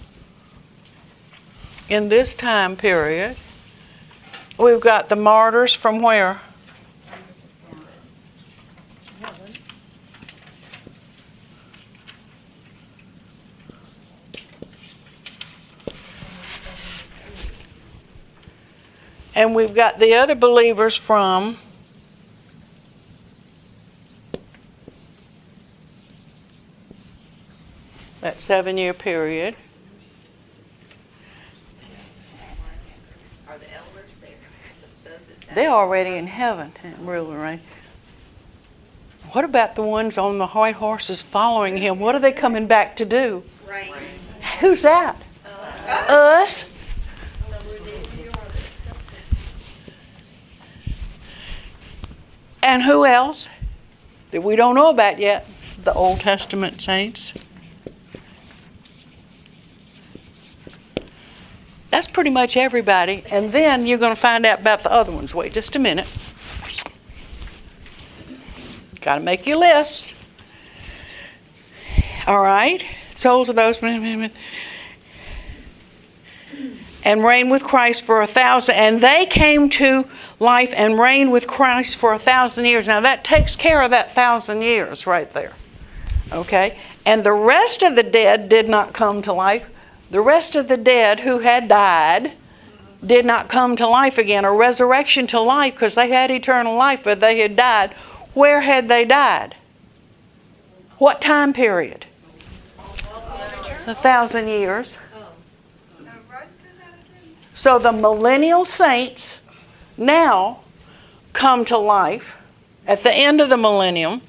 in this time period. We've got the martyrs from where? And we've got the other believers from that seven-year period. Are the elders there? Those that They're already in heaven, really, right? What about the ones on the white horses following him? What are they coming back to do? Rain. Who's that? Uh, Us? And who else that we don't know about yet? The Old Testament saints. That's pretty much everybody. And then you're going to find out about the other ones. Wait just a minute. Got to make your lists. All right. Souls of those. And reign with Christ for a thousand. And they came to life and reigned with Christ for a thousand years. Now that takes care of that thousand years right there. Okay? And the rest of the dead did not come to life. The rest of the dead who had died did not come to life again. A resurrection to life, because they had eternal life, but they had died. Where had they died? What time period? A thousand years. So the millennial saints now come to life at the end of the millennium.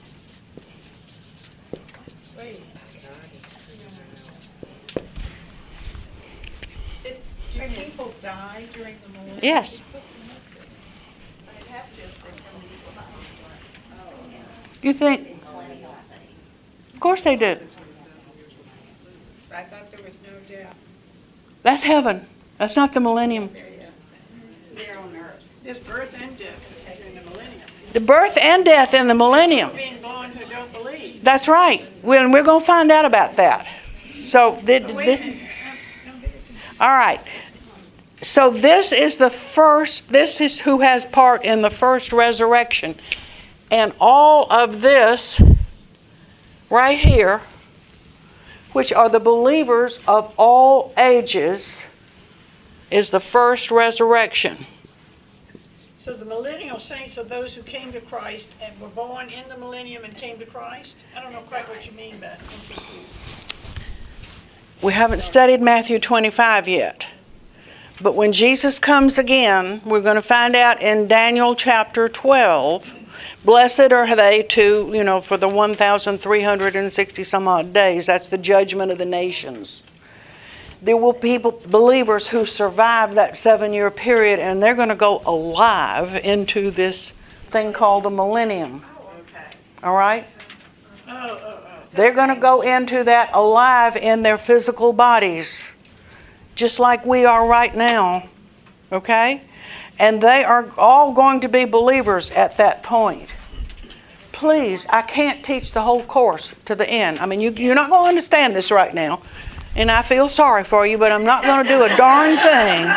Do people die during the millennium? Yes. You think? Of course they do. I thought there was no death. That's heaven. That's not the millennium. There on earth. There's birth and death in the millennium. The birth and death in the millennium. Being born who don't believe. That's right. We're, we're going to find out about that. So, did, Wait did, a minute. all right. So this is the first, this is who has part in the first resurrection. And all of this right here, which are the believers of all ages, is the first resurrection. So the millennial saints are those who came to Christ and were born in the millennium and came to Christ? I don't know quite what you mean by that. We haven't studied Matthew twenty-five yet. But when Jesus comes again, we're going to find out in Daniel chapter twelve, blessed are they to, you know, for the one thousand three hundred sixty some odd days. That's the judgment of the nations. There will be people, believers who survive that seven-year period, and they're going to go alive into this thing called the millennium. All right? Oh, oh, oh. They're going to go into that alive in their physical bodies, just like we are right now. Okay? And they are all going to be believers at that point. Please, I can't teach the whole course to the end. I mean, you, you're not going to understand this right now. And I feel sorry for you, but I'm not going to do a darn thing.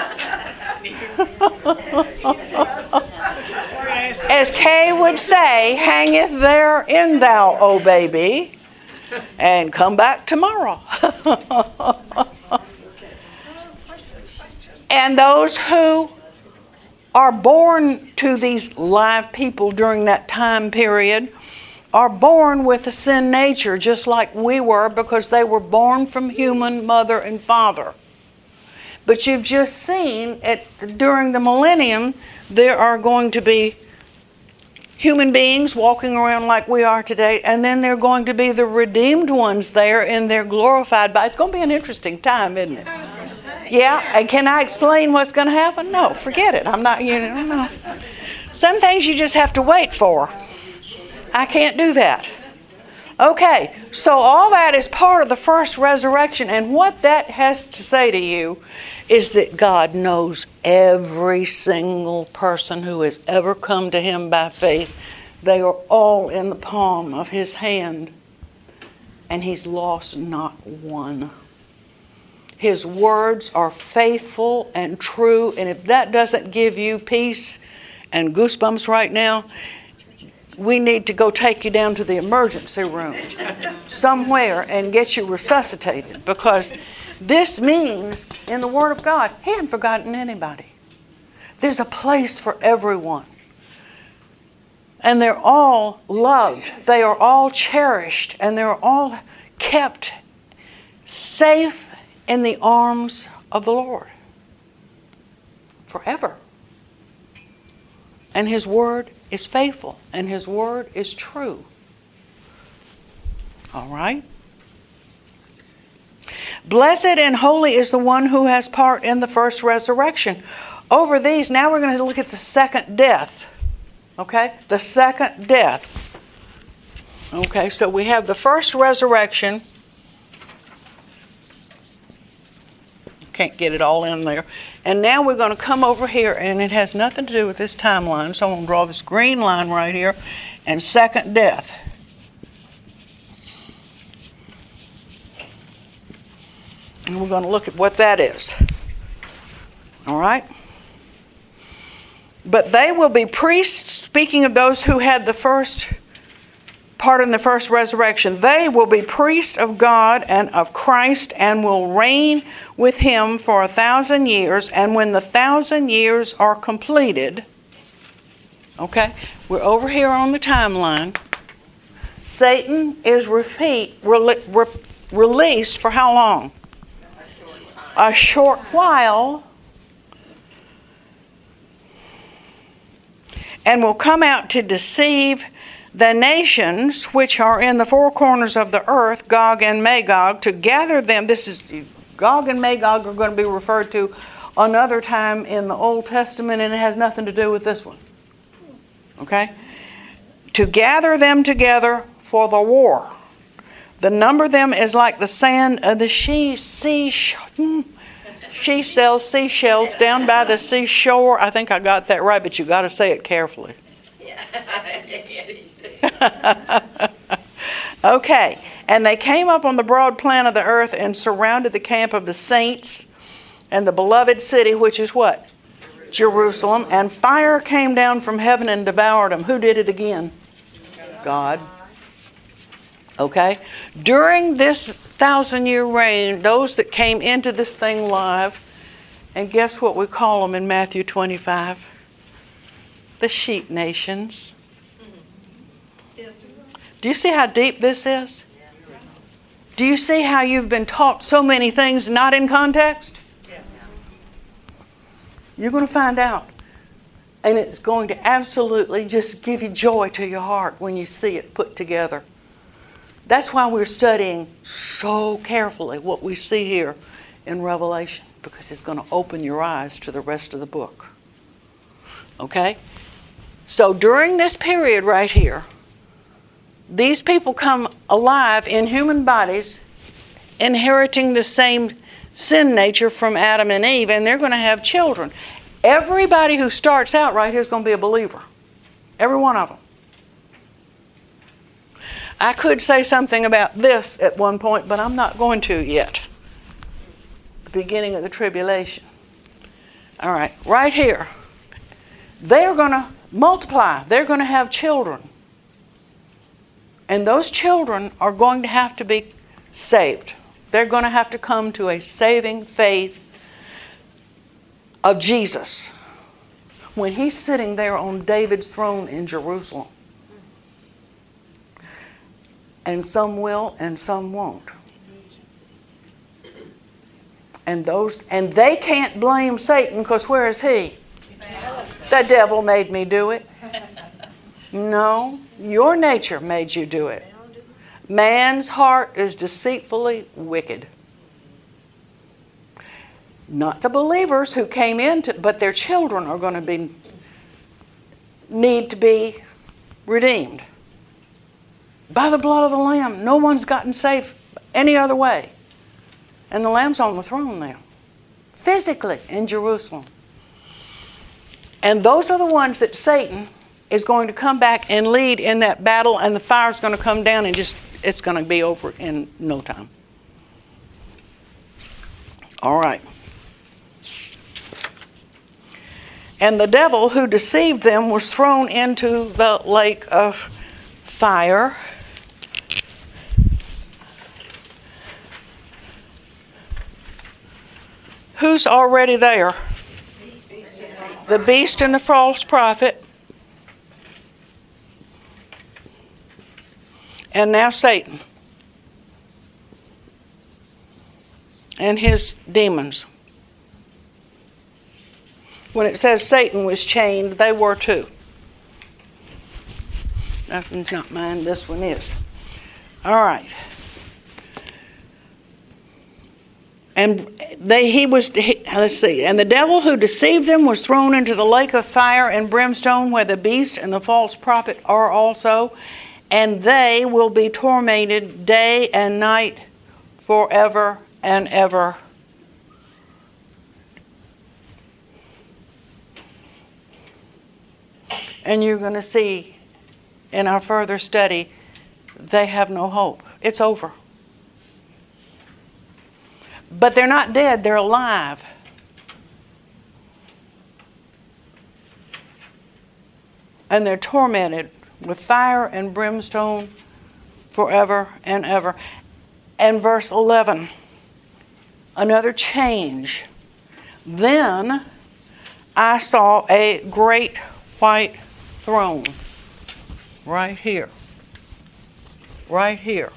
As Kay would say, hangeth therein thou, O baby, and come back tomorrow. And those who are born to these live people during that time period are born with a sin nature, just like we were, because they were born from human mother and father. But you've just seen it during the millennium, there are going to be human beings walking around like we are today, and then they're going to be the redeemed ones there in their glorified body. It's going to be an interesting time, isn't it? Yeah, and can I explain what's going to happen? No, forget it. I'm not, you know, no. Some things you just have to wait for. I can't do that. Okay, so all that is part of the first resurrection, and what that has to say to you is that God knows every single person who has ever come to Him by faith. They are all in the palm of His hand, and He's lost not one. His words are faithful and true, and if that doesn't give you peace and goosebumps right now, we need to go take you down to the emergency room somewhere and get you resuscitated, because this means, in the Word of God, He hasn't forgotten anybody. There's a place for everyone. And they're all loved. They are all cherished. And they're all kept safe in the arms of the Lord. Forever. And His Word is faithful. And His Word is true. All right? Blessed and holy is the one who has part in the first resurrection. Over these, now we're going to look at the second death. Okay? The second death. Okay, so we have the first resurrection. Can't get it all in there. And now we're going to come over here, and it has nothing to do with this timeline. So I'm going to draw this green line right here, and second death. And we're going to look at what that is. All right? But they will be priests, speaking of those who had the first part in the first resurrection. They will be priests of God and of Christ and will reign with Him for a thousand years. And when the thousand years are completed, okay, we're over here on the timeline. Satan is repeat, re, re, released for how long? A short while, and will come out to deceive the nations which are in the four corners of the earth, Gog and Magog, to gather them. This is Gog and Magog are going to be referred to another time in the Old Testament, and it has nothing to do with this one. Okay? To gather them together for the war. The number of them is like the sand of the she, sea, she sells seashells down by the seashore. I think I got that right, but you got to say it carefully. Okay, and they came up on the broad plan of the earth and surrounded the camp of the saints and the beloved city, which is what? Jerusalem. And fire came down from heaven and devoured them. Who did it again? God. Okay? During this thousand-year reign, those that came into this thing live, and guess what we call them in Matthew twenty-five? The sheep nations. Do you see how deep this is? Do you see how you've been taught so many things not in context? You're going to find out. And it's going to absolutely just give you joy to your heart when you see it put together. That's why we're studying so carefully what we see here in Revelation, because it's going to open your eyes to the rest of the book. Okay? So during this period right here, these people come alive in human bodies, inheriting the same sin nature from Adam and Eve, and they're going to have children. Everybody who starts out right here is going to be a believer. Every one of them. I could say something about this at one point, but I'm not going to yet. The beginning of the tribulation. All right, right here. They're going to multiply. They're going to have children. And those children are going to have to be saved. They're going to have to come to a saving faith of Jesus. when he's sitting there on David's throne in Jerusalem. And some will and some won't. And those and they can't blame Satan, because where is he? The devil made me do it. No, your nature made you do it. Man's heart is deceitfully wicked. Not the believers who came into, but their children are going to be need to be redeemed by the blood of the Lamb. No one's gotten safe any other way. And the Lamb's on the throne now, physically in Jerusalem. And those are the ones that Satan is going to come back and lead in that battle, and the fire's going to come down and just, it's going to be over in no time. All right. And the devil who deceived them was thrown into the lake of fire. Who's already there? The beast and the false prophet. And now Satan. And his demons. When it says Satan was chained, they were too. That one's not mine, this one is. All right. And they, he was, he, let's see, and the devil who deceived them was thrown into the lake of fire and brimstone, where the beast and the false prophet are also, and they will be tormented day and night forever and ever. And you're going to see in our further study, they have no hope. It's over. But they're not dead, they're alive. And they're tormented with fire and brimstone forever and ever. And verse eleven, another change. Then I saw a great white throne right here. Right here.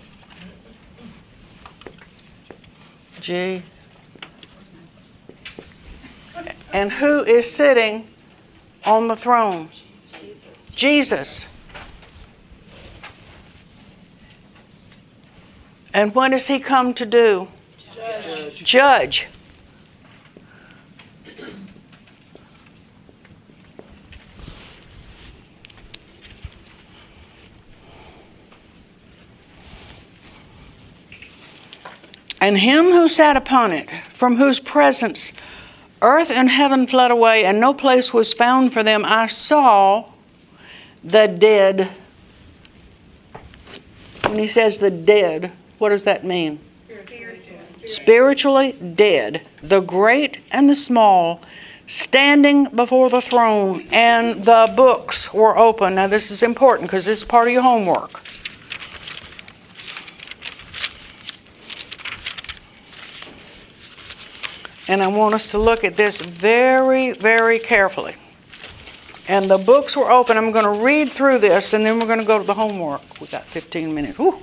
G. And who is sitting on the throne? Jesus. Jesus. And what does he come to do? Judge. Judge. And him who sat upon it, from whose presence earth and heaven fled away, and no place was found for them, I saw the dead. When he says the dead, what does that mean? Spiritually, Spiritually dead, the great and the small, standing before the throne, and the books were open. Now this is important because this is part of your homework. And I want us to look at this very, very carefully. And the books were open. I'm going to read through this, and then we're going to go to the homework. We've got fifteen minutes. Whew.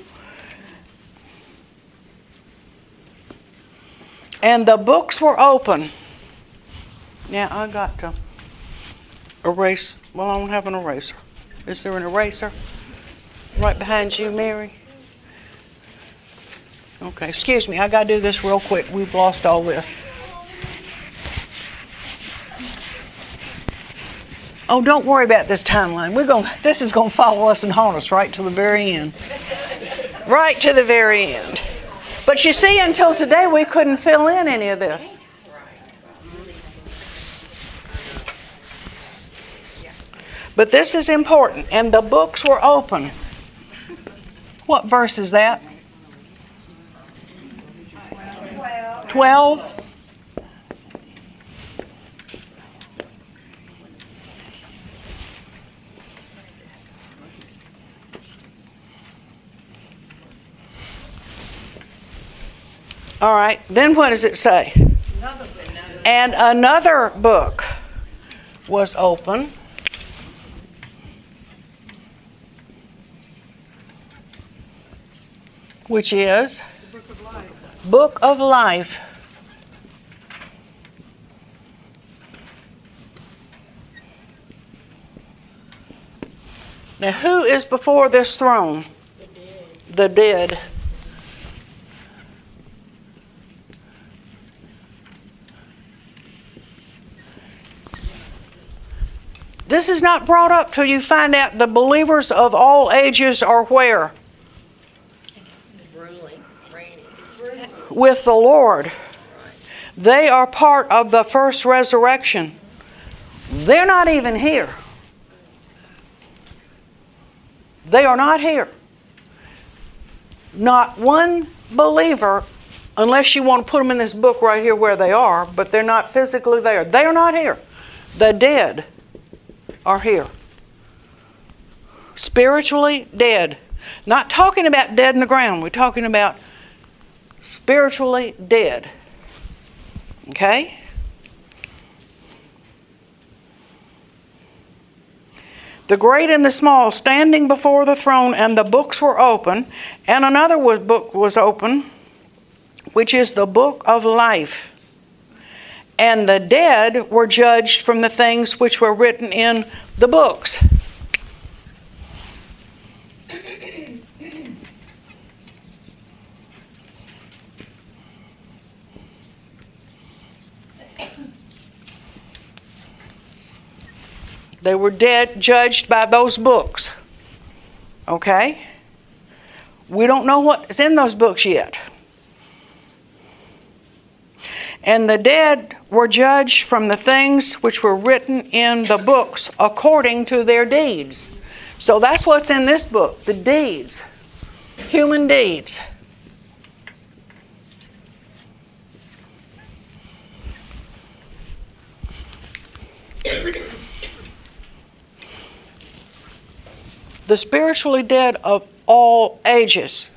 And the books were open. Now, I got to erase. Well, I don't have an eraser. Is there an eraser? Right behind you, Mary? Okay, excuse me. I got to do this real quick. We've lost all this. Oh, don't worry about this timeline. We're going. This is going to follow us and haunt us right to the very end. Right to the very end. But you see, until today, we couldn't fill in any of this. But this is important. And the books were open. What verse is that? Twelve. All right, then what does it say? And another book was open. Which is The book of life. Book of Life. Now, who is before this throne? The dead. This is not brought up till you find out the believers of all ages are where? Ruling, reigning. With the Lord. They are part of the first resurrection. They're not even here. They are not here. Not one believer, unless you want to put them in this book right here where they are, but they're not physically there. They are not here. The dead are here. Spiritually dead. Not talking about dead in the ground. We're talking about spiritually dead. Okay? The great and the small standing before the throne, and the books were open, and another was, book was open, which is the book of life. And the dead were judged from the things which were written in the books. They were dead, judged by those books. Okay? We don't know what's in those books yet. And the dead were judged from the things which were written in the books according to their deeds. So that's what's in this book, the deeds. Human deeds. The spiritually dead of all ages.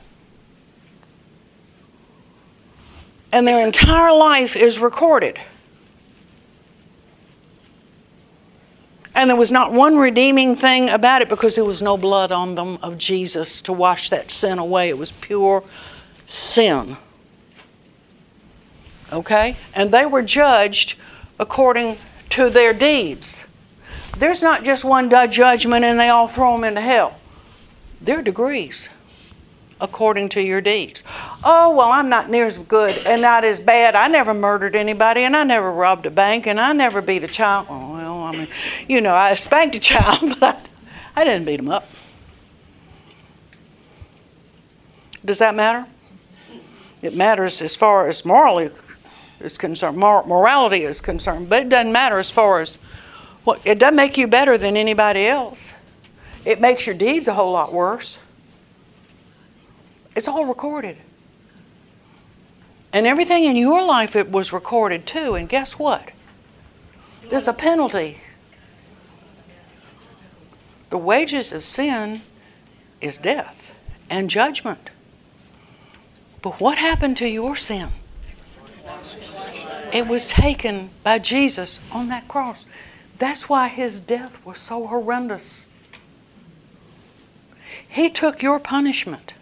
And their entire life is recorded. And there was not one redeeming thing about it because there was no blood on them of Jesus to wash that sin away. It was pure sin. Okay? And they were judged according to their deeds. There's not just one judgment and they all throw them into hell. There are degrees according to your deeds. Oh, well, I'm not near as good and not as bad. I never murdered anybody and I never robbed a bank and I never beat a child. Oh, well, I mean, you know, I spanked a child, but I, I didn't beat him up. Does that matter? It matters as far as morally is concerned, mor- morality is concerned, but it doesn't matter as far as Well, it doesn't make you better than anybody else. It makes your deeds a whole lot worse. It's all recorded. And everything in your life, it was recorded too. And guess what? There's a penalty. The wages of sin is death and judgment. But what happened to your sin? It was taken by Jesus on that cross. That's why his death was so horrendous. He took your punishment.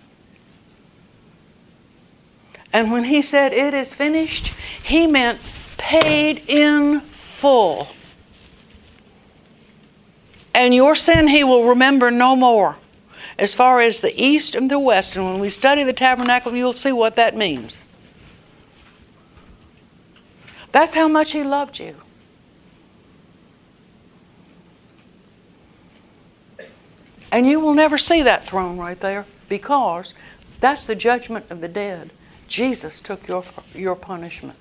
And when he said, "It is finished," he meant paid in full. And your sin he will remember no more. As far as the east and the west. And when we study the tabernacle, you'll see what that means. That's how much he loved you. And you will never see that throne right there because that's the judgment of the dead. Jesus took your, your punishment.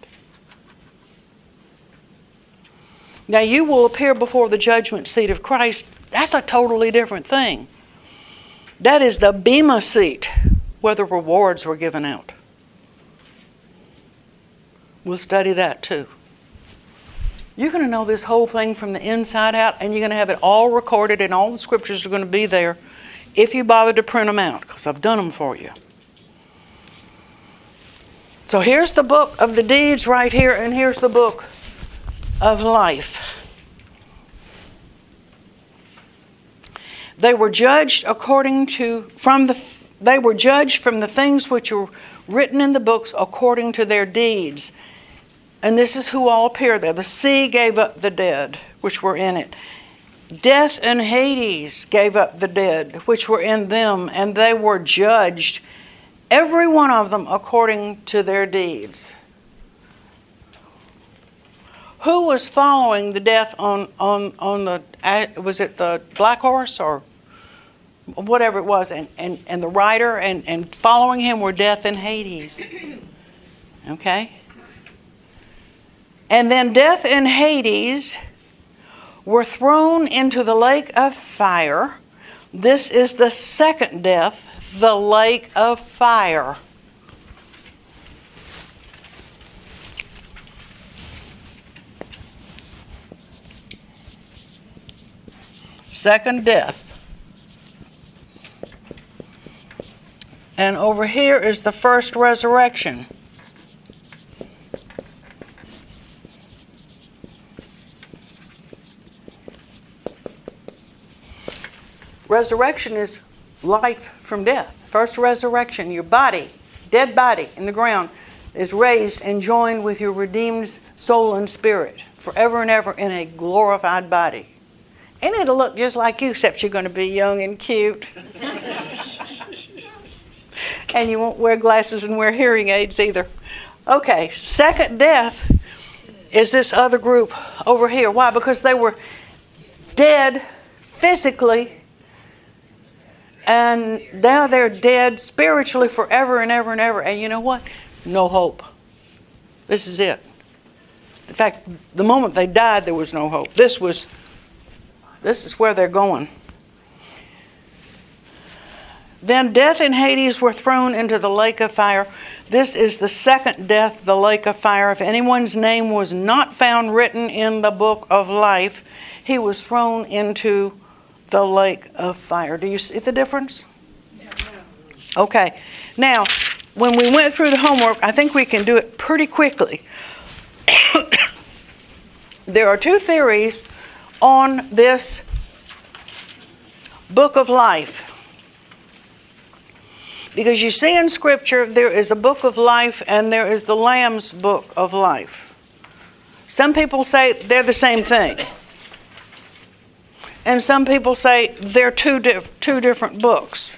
Now you will appear before the judgment seat of Christ. That's a totally different thing. That is the Bema seat where the rewards were given out. We'll study that too. You're going to know this whole thing from the inside out, and you're going to have it all recorded, and all the scriptures are going to be there if you bother to print them out, because I've done them for you. So here's the book of the deeds right here, and here's the book of life. They were judged according to, from the, they were judged from the things which were written in the books according to their deeds. And this is who all appear there. The sea gave up the dead which were in it. Death and Hades gave up the dead which were in them, and they were judged, every one of them according to their deeds. Who was following the death on, on, on the, was it the black horse or whatever it was, and, and, and the rider, and, and following him were Death and Hades. Okay? And then Death and Hades were thrown into the lake of fire. This is the second death, the lake of fire. Second death. And over here is the first resurrection. Resurrection is life from death. First resurrection, your body, dead body in the ground, is raised and joined with your redeemed soul and spirit forever and ever in a glorified body. And it'll look just like you, except you're going to be young and cute. And you won't wear glasses and wear hearing aids either. Okay, second death is this other group over here. Why? Because they were dead physically, and now they're dead spiritually forever and ever and ever. And you know what? No hope. This is it. In fact, the moment they died, there was no hope. This was, this is where they're going. Then death and Hades were thrown into the lake of fire. This is the second death, the lake of fire. If anyone's name was not found written in the book of life, he was thrown into the lake of fire. Do you see the difference? Okay. Now, when we went through the homework, I think we can do it pretty quickly. There are two theories on this book of life. Because you see in Scripture, there is a book of life and there is the Lamb's book of life. Some people say they're the same thing. And some people say they're two, diff- two different books.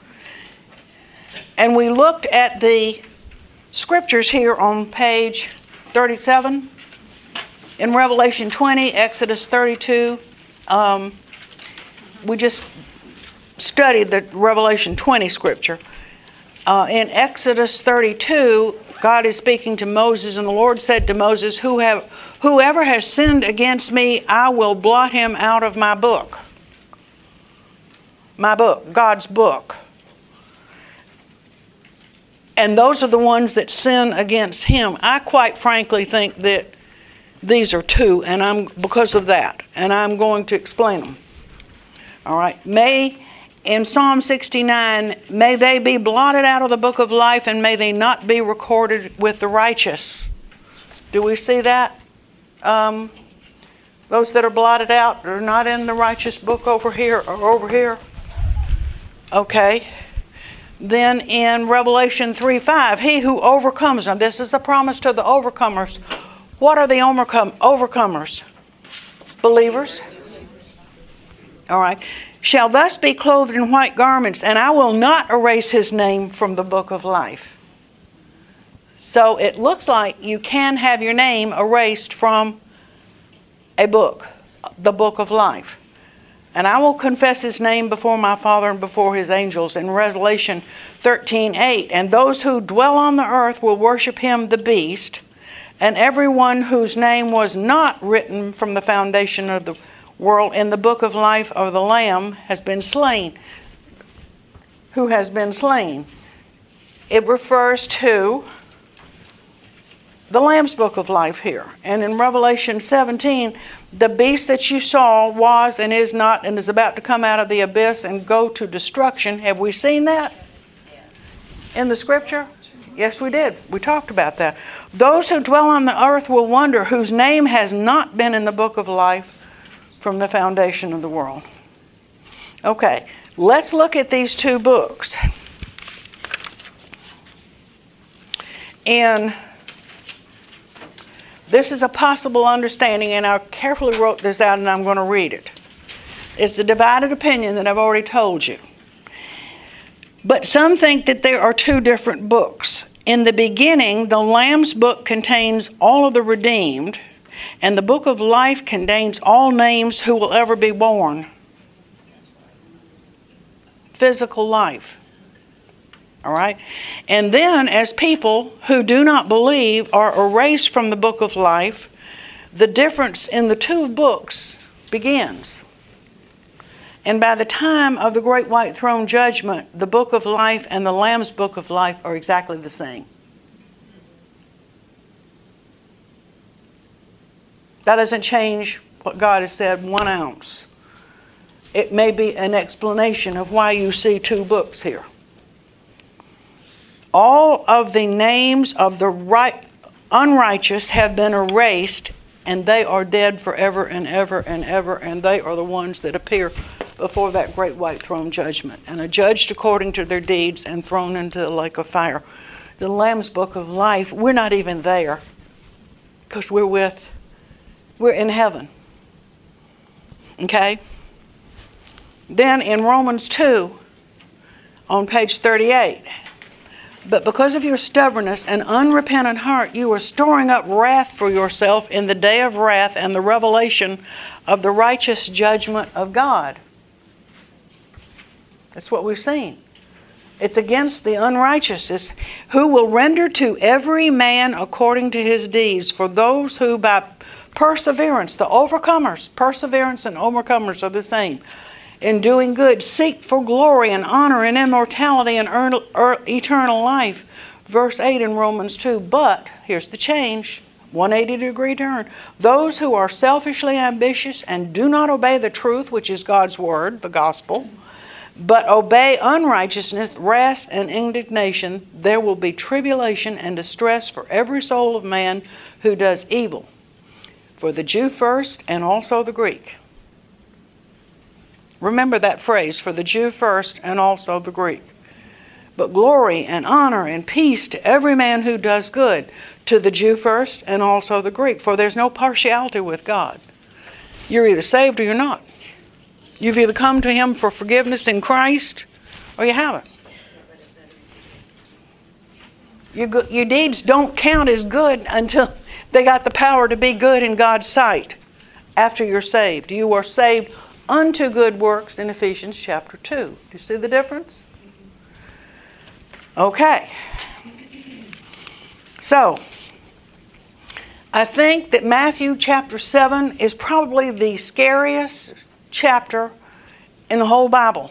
And we looked at the Scriptures here on page thirty-seven. In Revelation twenty, Exodus thirty-two. Um, we just studied the Revelation twenty Scripture. Uh, in Exodus thirty-two, God is speaking to Moses, and the Lord said to Moses, Who have, whoever has sinned against me, I will blot him out of my book. My book, God's book. And those are the ones that sin against him. I quite frankly think that these are two, and I'm because of that, and I'm going to explain them. All right. May In Psalm sixty-nine, may they be blotted out of the book of life, and may they not be recorded with the righteous. Do we see that? Um, those that are blotted out are not in the righteous book over here or over here. Okay. Then in Revelation three five, he who overcomes, now this is a promise to the overcomers. What are the overcome, overcomers? Believers. All right. Shall thus be clothed in white garments, and I will not erase his name from the book of life. So it looks like you can have your name erased from a book, the book of life. And I will confess his name before my Father and before his angels in Revelation thirteen eight. And those who dwell on the earth will worship him, the beast, and everyone whose name was not written from the foundation of the world in the book of life of the Lamb has been slain. Who has been slain? It refers to the Lamb's book of life here. And in Revelation seventeen, the beast that you saw was and is not and is about to come out of the abyss and go to destruction. Have we seen that in the Scripture? Yes, we did. We talked about that. Those who dwell on the earth will wonder whose name has not been in the book of life from the foundation of the world. Okay, let's look at these two books. And this is a possible understanding, and I carefully wrote this out, and I'm going to read it. It's the divided opinion that I've already told you. But some think that there are two different books. In the beginning, the Lamb's book contains all of the redeemed, and the book of life contains all names who will ever be born. Physical life. All right? And then, as people who do not believe are erased from the book of life, the difference in the two books begins. And by the time of the great white throne judgment, the book of life and the Lamb's book of life are exactly the same. That doesn't change what God has said one ounce. It may be an explanation of why you see two books here. All of the names of the right, unrighteous have been erased, and they are dead forever and ever and ever, and they are the ones that appear before that great white throne judgment, and are judged according to their deeds and thrown into the lake of fire. The Lamb's book of life, we're not even there, because we're with, we're in heaven. Okay? Then in Romans two, on page thirty-eight, but because of your stubbornness and unrepentant heart, you are storing up wrath for yourself in the day of wrath and the revelation of the righteous judgment of God. That's what we've seen. It's against the unrighteous. It's who will render to every man according to his deeds. For those who by perseverance, the overcomers, perseverance and overcomers are the same. In doing good, seek for glory and honor and immortality and earn, er, eternal life. Verse eight in Romans two. But, here's the change, one hundred eighty degree turn. Those who are selfishly ambitious and do not obey the truth, which is God's word, the gospel, but obey unrighteousness, wrath, and indignation, there will be tribulation and distress for every soul of man who does evil, for the Jew first and also the Greek. Remember that phrase, for the Jew first and also the Greek. But glory and honor and peace to every man who does good, to the Jew first and also the Greek, for there's no partiality with God. You're either saved or you're not. You've either come to Him for forgiveness in Christ, or you haven't. Your, your deeds don't count as good until they got the power to be good in God's sight after you're saved. You are saved unto good works in Ephesians chapter two. Do you see the difference? Okay. So, I think that Matthew chapter seven is probably the scariest chapter in the whole Bible.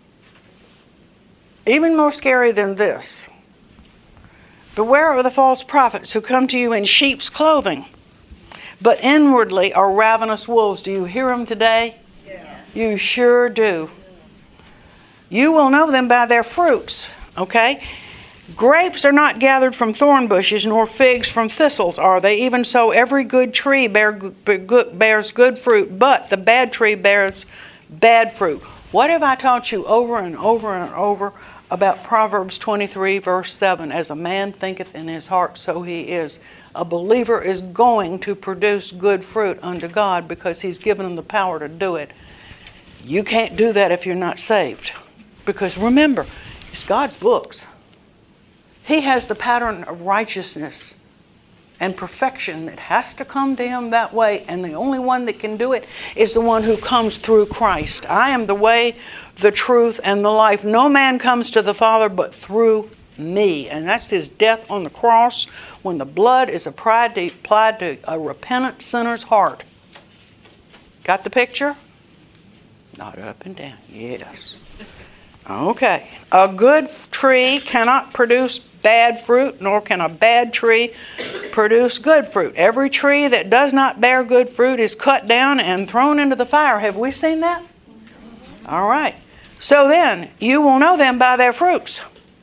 Even more scary than this. Beware of the false prophets who come to you in sheep's clothing, but inwardly are ravenous wolves. Do you hear them today? Yeah. You sure do. You will know them by their fruits. Okay? Grapes are not gathered from thorn bushes, nor figs from thistles, are they? Even so, every good tree bear, bears good fruit, but the bad tree bears bad fruit. What have I taught you over and over and over about Proverbs twenty-three, verse seven? As a man thinketh in his heart, so he is. A believer is going to produce good fruit unto God because He's given him the power to do it. You can't do that if you're not saved. Because remember, it's God's books. He has the pattern of righteousness and perfection that has to come to Him that way, and the only one that can do it is the one who comes through Christ. I am the way, the truth, and the life. No man comes to the Father but through me. And that's His death on the cross when the blood is applied to, applied to a repentant sinner's heart. Got the picture? Not up and down. Yes. Okay. A good tree cannot produce bad fruit, nor can a bad tree produce good fruit. Every tree that does not bear good fruit is cut down and thrown into the fire. Have we seen that? All right. So then, you will know them by their fruits.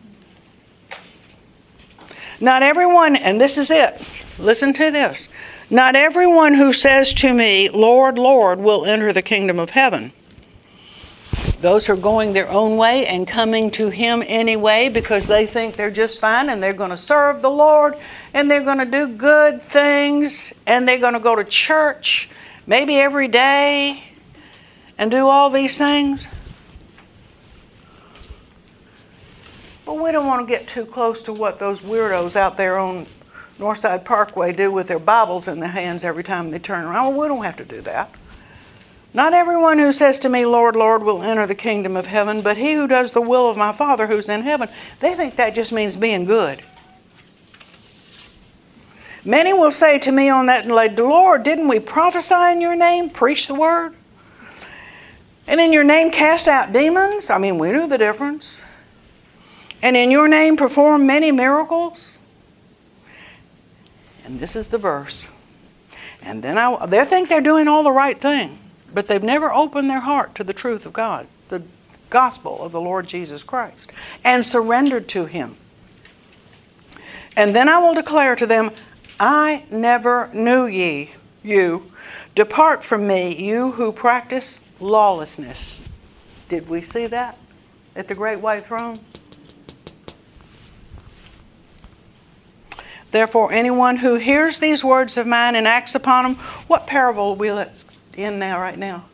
Not everyone, and this is it. Listen to this. Not everyone who says to me, Lord, Lord, will enter the kingdom of heaven, Those who are going their own way and coming to Him anyway because they think they're just fine and they're going to serve the Lord and they're going to do good things and they're going to go to church maybe every day and do all these things. But we don't want to get too close to what those weirdos out there on Northside Parkway do with their Bibles in their hands every time they turn around. Well, we don't have to do that. Not everyone who says to me, Lord, Lord, will enter the kingdom of heaven, but he who does the will of my Father who's in heaven. They think that just means being good. Many will say to me on that day, Lord, didn't we prophesy in your name, preach the word? And in your name cast out demons? I mean, we knew the difference. And in your name perform many miracles? And this is the verse. And then I, they think they're doing all the right thing. But they've never opened their heart to the truth of God, the gospel of the Lord Jesus Christ, and surrendered to Him. And then I will declare to them, I never knew ye, you. Depart from me, you who practice lawlessness. Did we see that at the great white throne? Therefore, anyone who hears these words of mine and acts upon them, what parable will we let in now, right now?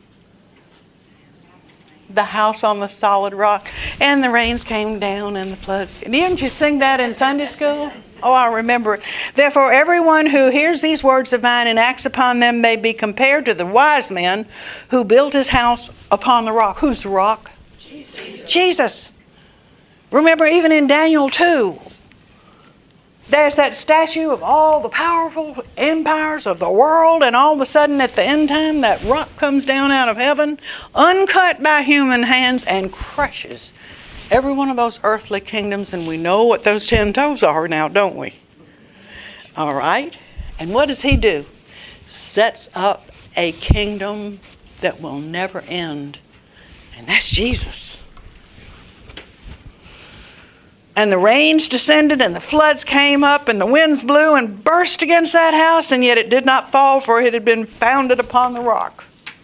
The house on the solid rock. And the rains came down and the floods. Didn't you sing that in Sunday school? Oh, I remember it. Therefore, everyone who hears these words of mine and acts upon them may be compared to the wise man who built his house upon the rock. Who's the rock? Jesus. Jesus. Remember, even in Daniel two, there's that statue of all the powerful empires of the world, and all of a sudden at the end time, that rock comes down out of heaven, uncut by human hands, and crushes every one of those earthly kingdoms, and we know what those ten toes are now, don't we? All right? And what does he do? Sets up a kingdom that will never end, and that's Jesus. And the rains descended, and the floods came up, and the winds blew and burst against that house, and yet it did not fall, for it had been founded upon the rock.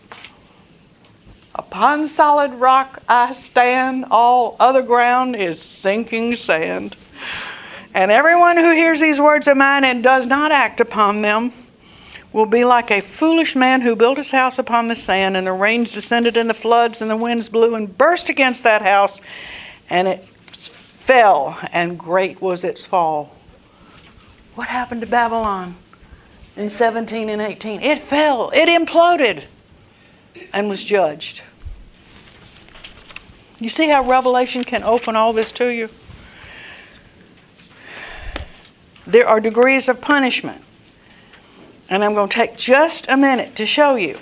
Upon solid rock I stand, all other ground is sinking sand. And everyone who hears these words of mine and does not act upon them will be like a foolish man who built his house upon the sand, and the rains descended, and the floods, and the winds blew and burst against that house, and it fell, and great was its fall. What happened to Babylon in seventeen and eighteen? It fell. It imploded and was judged. You see how Revelation can open all this to you? There are degrees of punishment. And I'm going to take just a minute to show you.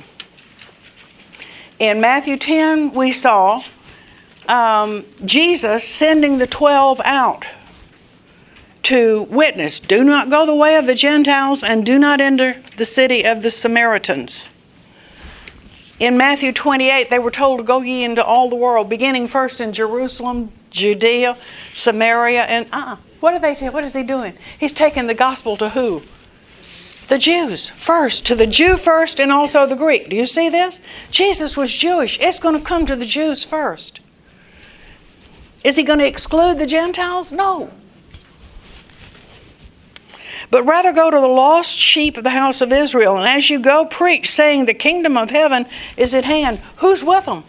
In Matthew ten, we saw Um, Jesus sending the twelve out to witness. Do not go the way of the Gentiles and do not enter the city of the Samaritans. In Matthew twenty-eight, they were told to go ye into all the world, beginning first in Jerusalem, Judea, Samaria, and uh, what are they? What is he doing? He's taking the gospel to who? The Jews first, to the Jew first, and also the Greek. Do you see this? Jesus was Jewish. It's going to come to the Jews first. Is he going to exclude the Gentiles? No. But rather go to the lost sheep of the house of Israel. And as you go, preach, saying the kingdom of heaven is at hand. Who's with them?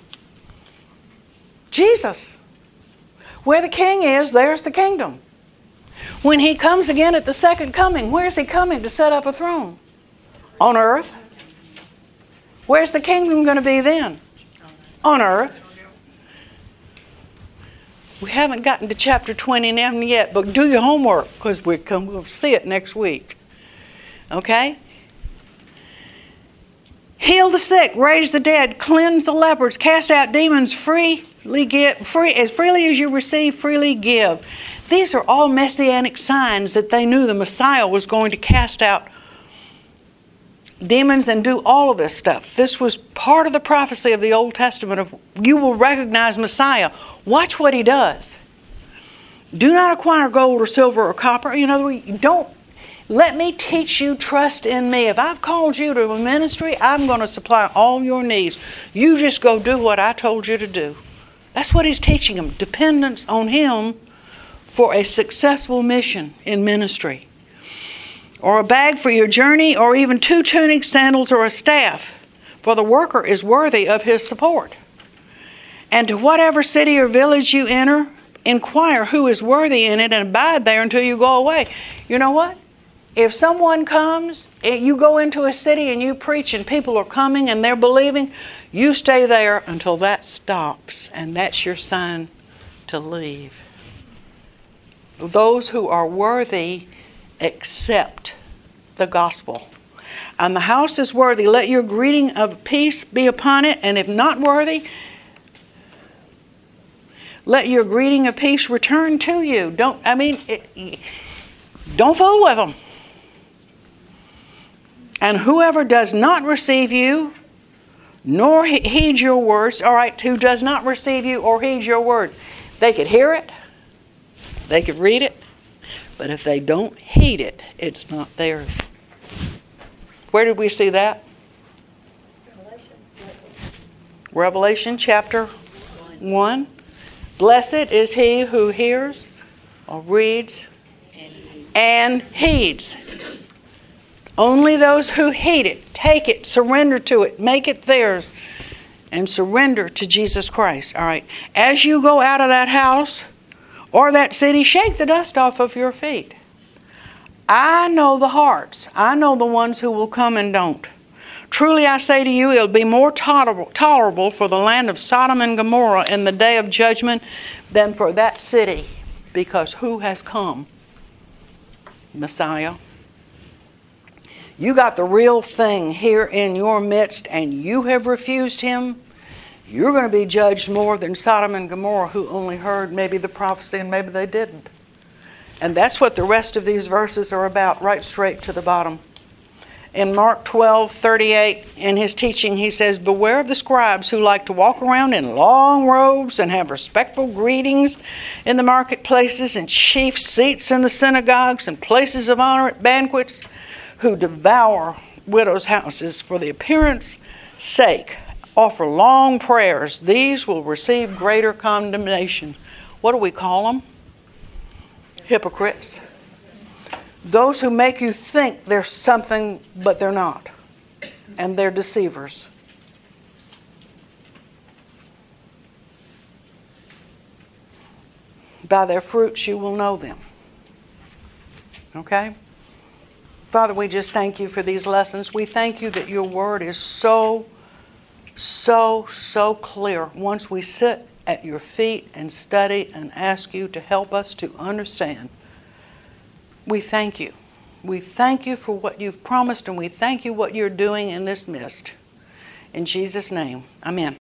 Jesus. Where the king is, there's the kingdom. When he comes again at the second coming, where's he coming to set up a throne? On earth. Where's the kingdom going to be then? On earth. We haven't gotten to chapter twenty yet, but do your homework because we come, we'll see it next week. Okay? Heal the sick, raise the dead, cleanse the lepers, cast out demons, freely give, free, as freely as you receive, freely give. These are all messianic signs that they knew the Messiah was going to cast out demons and do all of this stuff. This was part of the prophecy of the Old Testament of you will recognize Messiah. Watch what he does. Do not acquire gold or silver or copper. You know, don't let me teach you trust in me. If I've called you to a ministry, I'm going to supply all your needs. You just go do what I told you to do. That's what he's teaching them. Dependence on him for a successful mission in ministry. Or a bag for your journey, or even two tunics, sandals, or a staff. For the worker is worthy of his support. And to whatever city or village you enter, inquire who is worthy in it and abide there until you go away. You know what? If someone comes, you go into a city and you preach and people are coming and they're believing, you stay there until that stops, and that's your sign to leave. Those who are worthy accept the gospel. And the house is worthy. Let your greeting of peace be upon it, and if not worthy, let your greeting of peace return to you. Don't, I mean, it, don't fool with them. And whoever does not receive you, nor heed your words, all right, who does not receive you or heed your word, they could hear it, they could read it, but if they don't heed it, it's not theirs. Where did we see that? Revelation. Revelation chapter one. Blessed is he who hears or reads and heeds. Only those who heed it, take it, surrender to it, make it theirs, and surrender to Jesus Christ. All right. As you go out of that house or that city, shake the dust off of your feet. I know the hearts. I know the ones who will come and don't. Truly I say to you, it'll be more tolerable, tolerable for the land of Sodom and Gomorrah in the day of judgment than for that city. Because who has come? Messiah. You got the real thing here in your midst and you have refused him. You're going to be judged more than Sodom and Gomorrah, who only heard maybe the prophecy and maybe they didn't. And that's what the rest of these verses are about, right straight to the bottom. In Mark twelve thirty-eight, in his teaching, he says, beware of the scribes who like to walk around in long robes and have respectful greetings in the marketplaces and chief seats in the synagogues and places of honor at banquets, who devour widows' houses for the appearance sake, offer long prayers. These will receive greater condemnation. What do we call them? Hypocrites. Those who make you think they're something, but they're not. And they're deceivers. By their fruits you will know them. Okay? Father, we just thank you for these lessons. We thank you that your word is so, so, so clear. Once we sit at your feet and study and ask you to help us to understand, we thank you. We thank you for what you've promised, and we thank you what you're doing in this midst. In Jesus' name, amen.